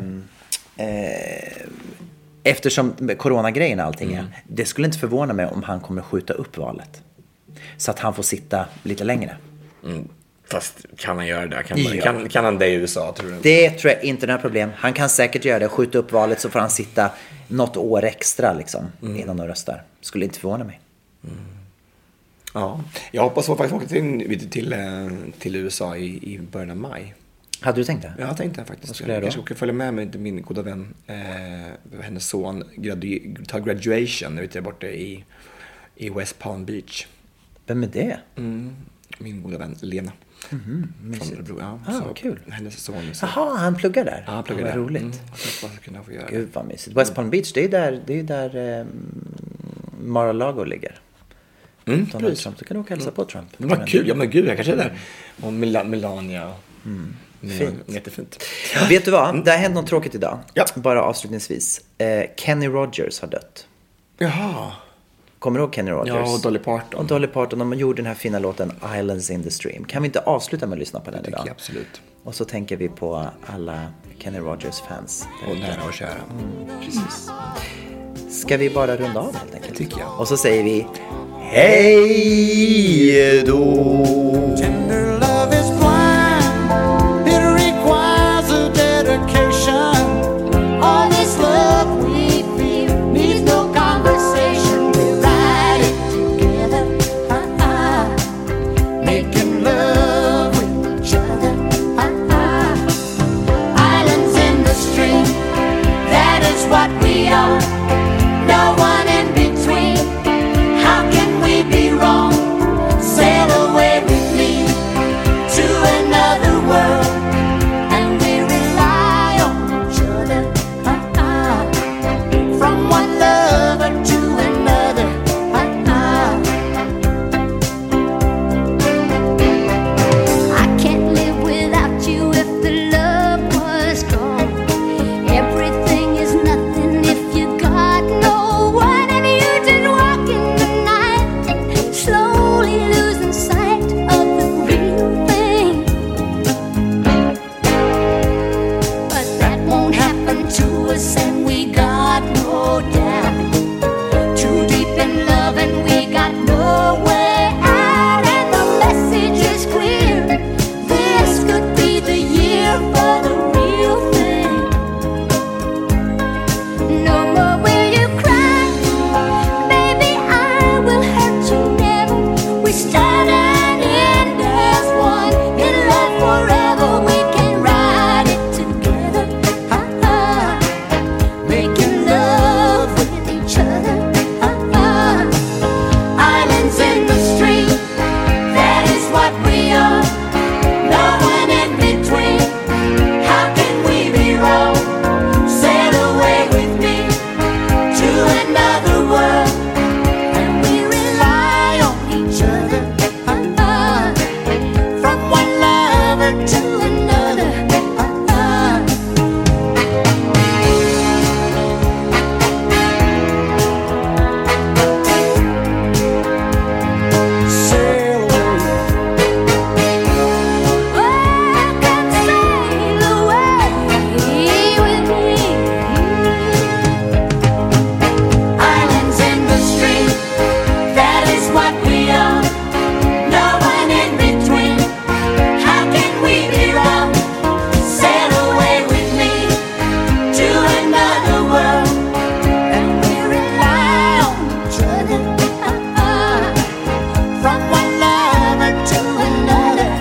eftersom coronagrejen och allting är, det skulle inte förvåna mig om han kommer skjuta upp valet. Så att han får sitta lite längre. Fast kan han göra det? Kan han det i USA, tror du? Det tror jag inte är några problem. Han kan säkert göra det. Skjuta upp valet så får han sitta något år extra liksom, innan de röstar. Skulle inte förvåna mig. Ja, jag hoppas faktiskt åka till USA i början av maj. Hade du tänkt det? Ja, jag tänkte faktiskt. Vad skulle jag kanske åka följa med mig till min goda vän. Hennes son tar graduation där borta i West Palm Beach. Vem är det? Min goda vän Lena. Från Örebro. Kul. Hennes son. Jaha, han pluggar där. Ja, han pluggar där. Roligt. Kunna få göra. Gud vad mysigt. West Palm Beach, det är där Mar-a-Lago ligger. Donald Trump, du kan åka hälsa på Trump. Men vad kul, men gud, jag kanske är där. Och Melania. Fint. Jättefint. Vet du vad? Det har hänt något tråkigt idag. Ja. Bara avslutningsvis. Kenny Rogers har dött. Jaha. Kommer du ihåg Kenny Rogers? Ja, och Dolly Parton. De gjorde den här fina låten Islands in the Stream. Kan vi inte avsluta med att lyssna på den idag? Jag absolut. Och så tänker vi på alla Kenny Rogers-fans. Och nära och kära. Precis. Ska vi bara runda av helt enkelt? Tycker jag. Och så säger vi Hej då! Tender love is blind. It requires a dedication. All this love we feel needs no conversation. We ride it together, making love with each other. Islands in the stream, that is what we are. No one in between. How can we be wrong? Sail away with me to another world, and we rely on each other. From one lover to another. I can't live without you if the love was gone. Everything is nothing if you got no one, and you just walk in the night, slowly losing sight of the real thing. But that won't happen to us, and we got no doubt. Too deep in love, and we got no way out, and the message is clear. This could be the year for the real thing. No more will you cry, baby, I will hurt you never. We start and end as one, in love forever. We can ride it together, making love with each other. Islands in the stream, that is what we are. No one in between. How can we be wrong? Sail away with me to another world, and we rely on each other. From one lover to another. Sail away. Oh, come sail away with me. Islands in the stream, that is what we are. No one in between. How can we be wrong? Sail away with me to another world, and we rely on each other. From one lover to another.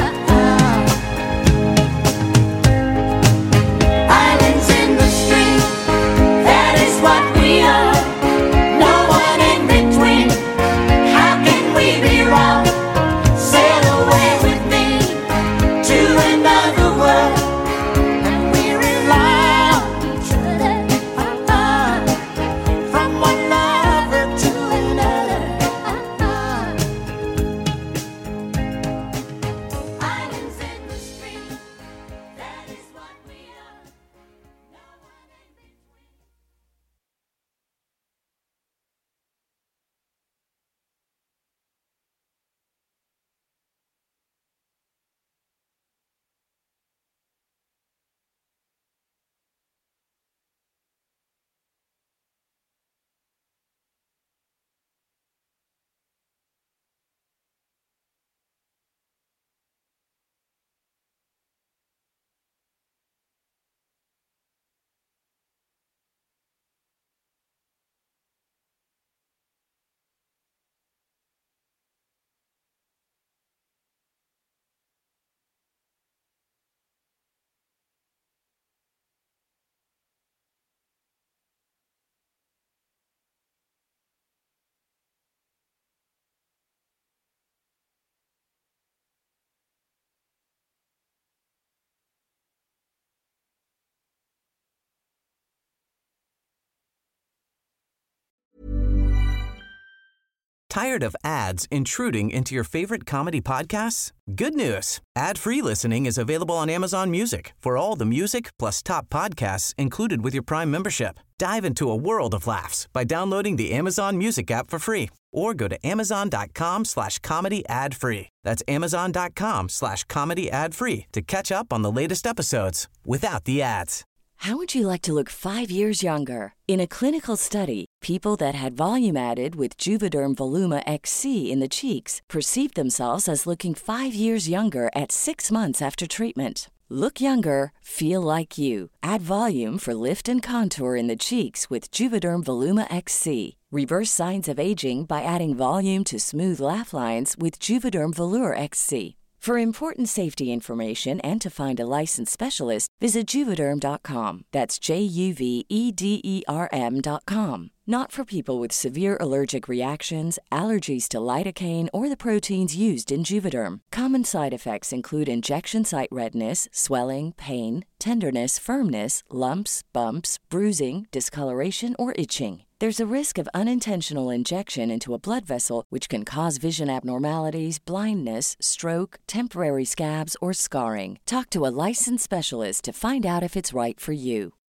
Islands in the stream, that is what we are. No one in between. How can we be wrong? Sail away with me to another world, and we rely on each other. From one lover to another. Islands in the stream, that is what we are. No one in between. Tired of ads intruding into your favorite comedy podcasts? Good news. Ad-free listening is available on Amazon Music for all the music plus top podcasts included with your Prime membership. Dive into a world of laughs by downloading the Amazon Music app for free or go to amazon.com/comedy ad-free. That's amazon.com/comedy ad-free to catch up on the latest episodes without the ads. How would you like to look 5 years younger? In a clinical study, people that had volume added with Juvederm Voluma XC in the cheeks perceived themselves as looking 5 years younger at 6 months after treatment. Look younger, feel like you. Add volume for lift and contour in the cheeks with Juvederm Voluma XC. Reverse signs of aging by adding volume to smooth laugh lines with Juvederm Volure XC. For important safety information and to find a licensed specialist, visit Juvederm.com. That's JUVEDERM.com. Not for people with severe allergic reactions, allergies to lidocaine, or the proteins used in Juvederm. Common side effects include injection site redness, swelling, pain, tenderness, firmness, lumps, bumps, bruising, discoloration, or itching. There's a risk of unintentional injection into a blood vessel, which can cause vision abnormalities, blindness, stroke, temporary scabs, or scarring. Talk to a licensed specialist to find out if it's right for you.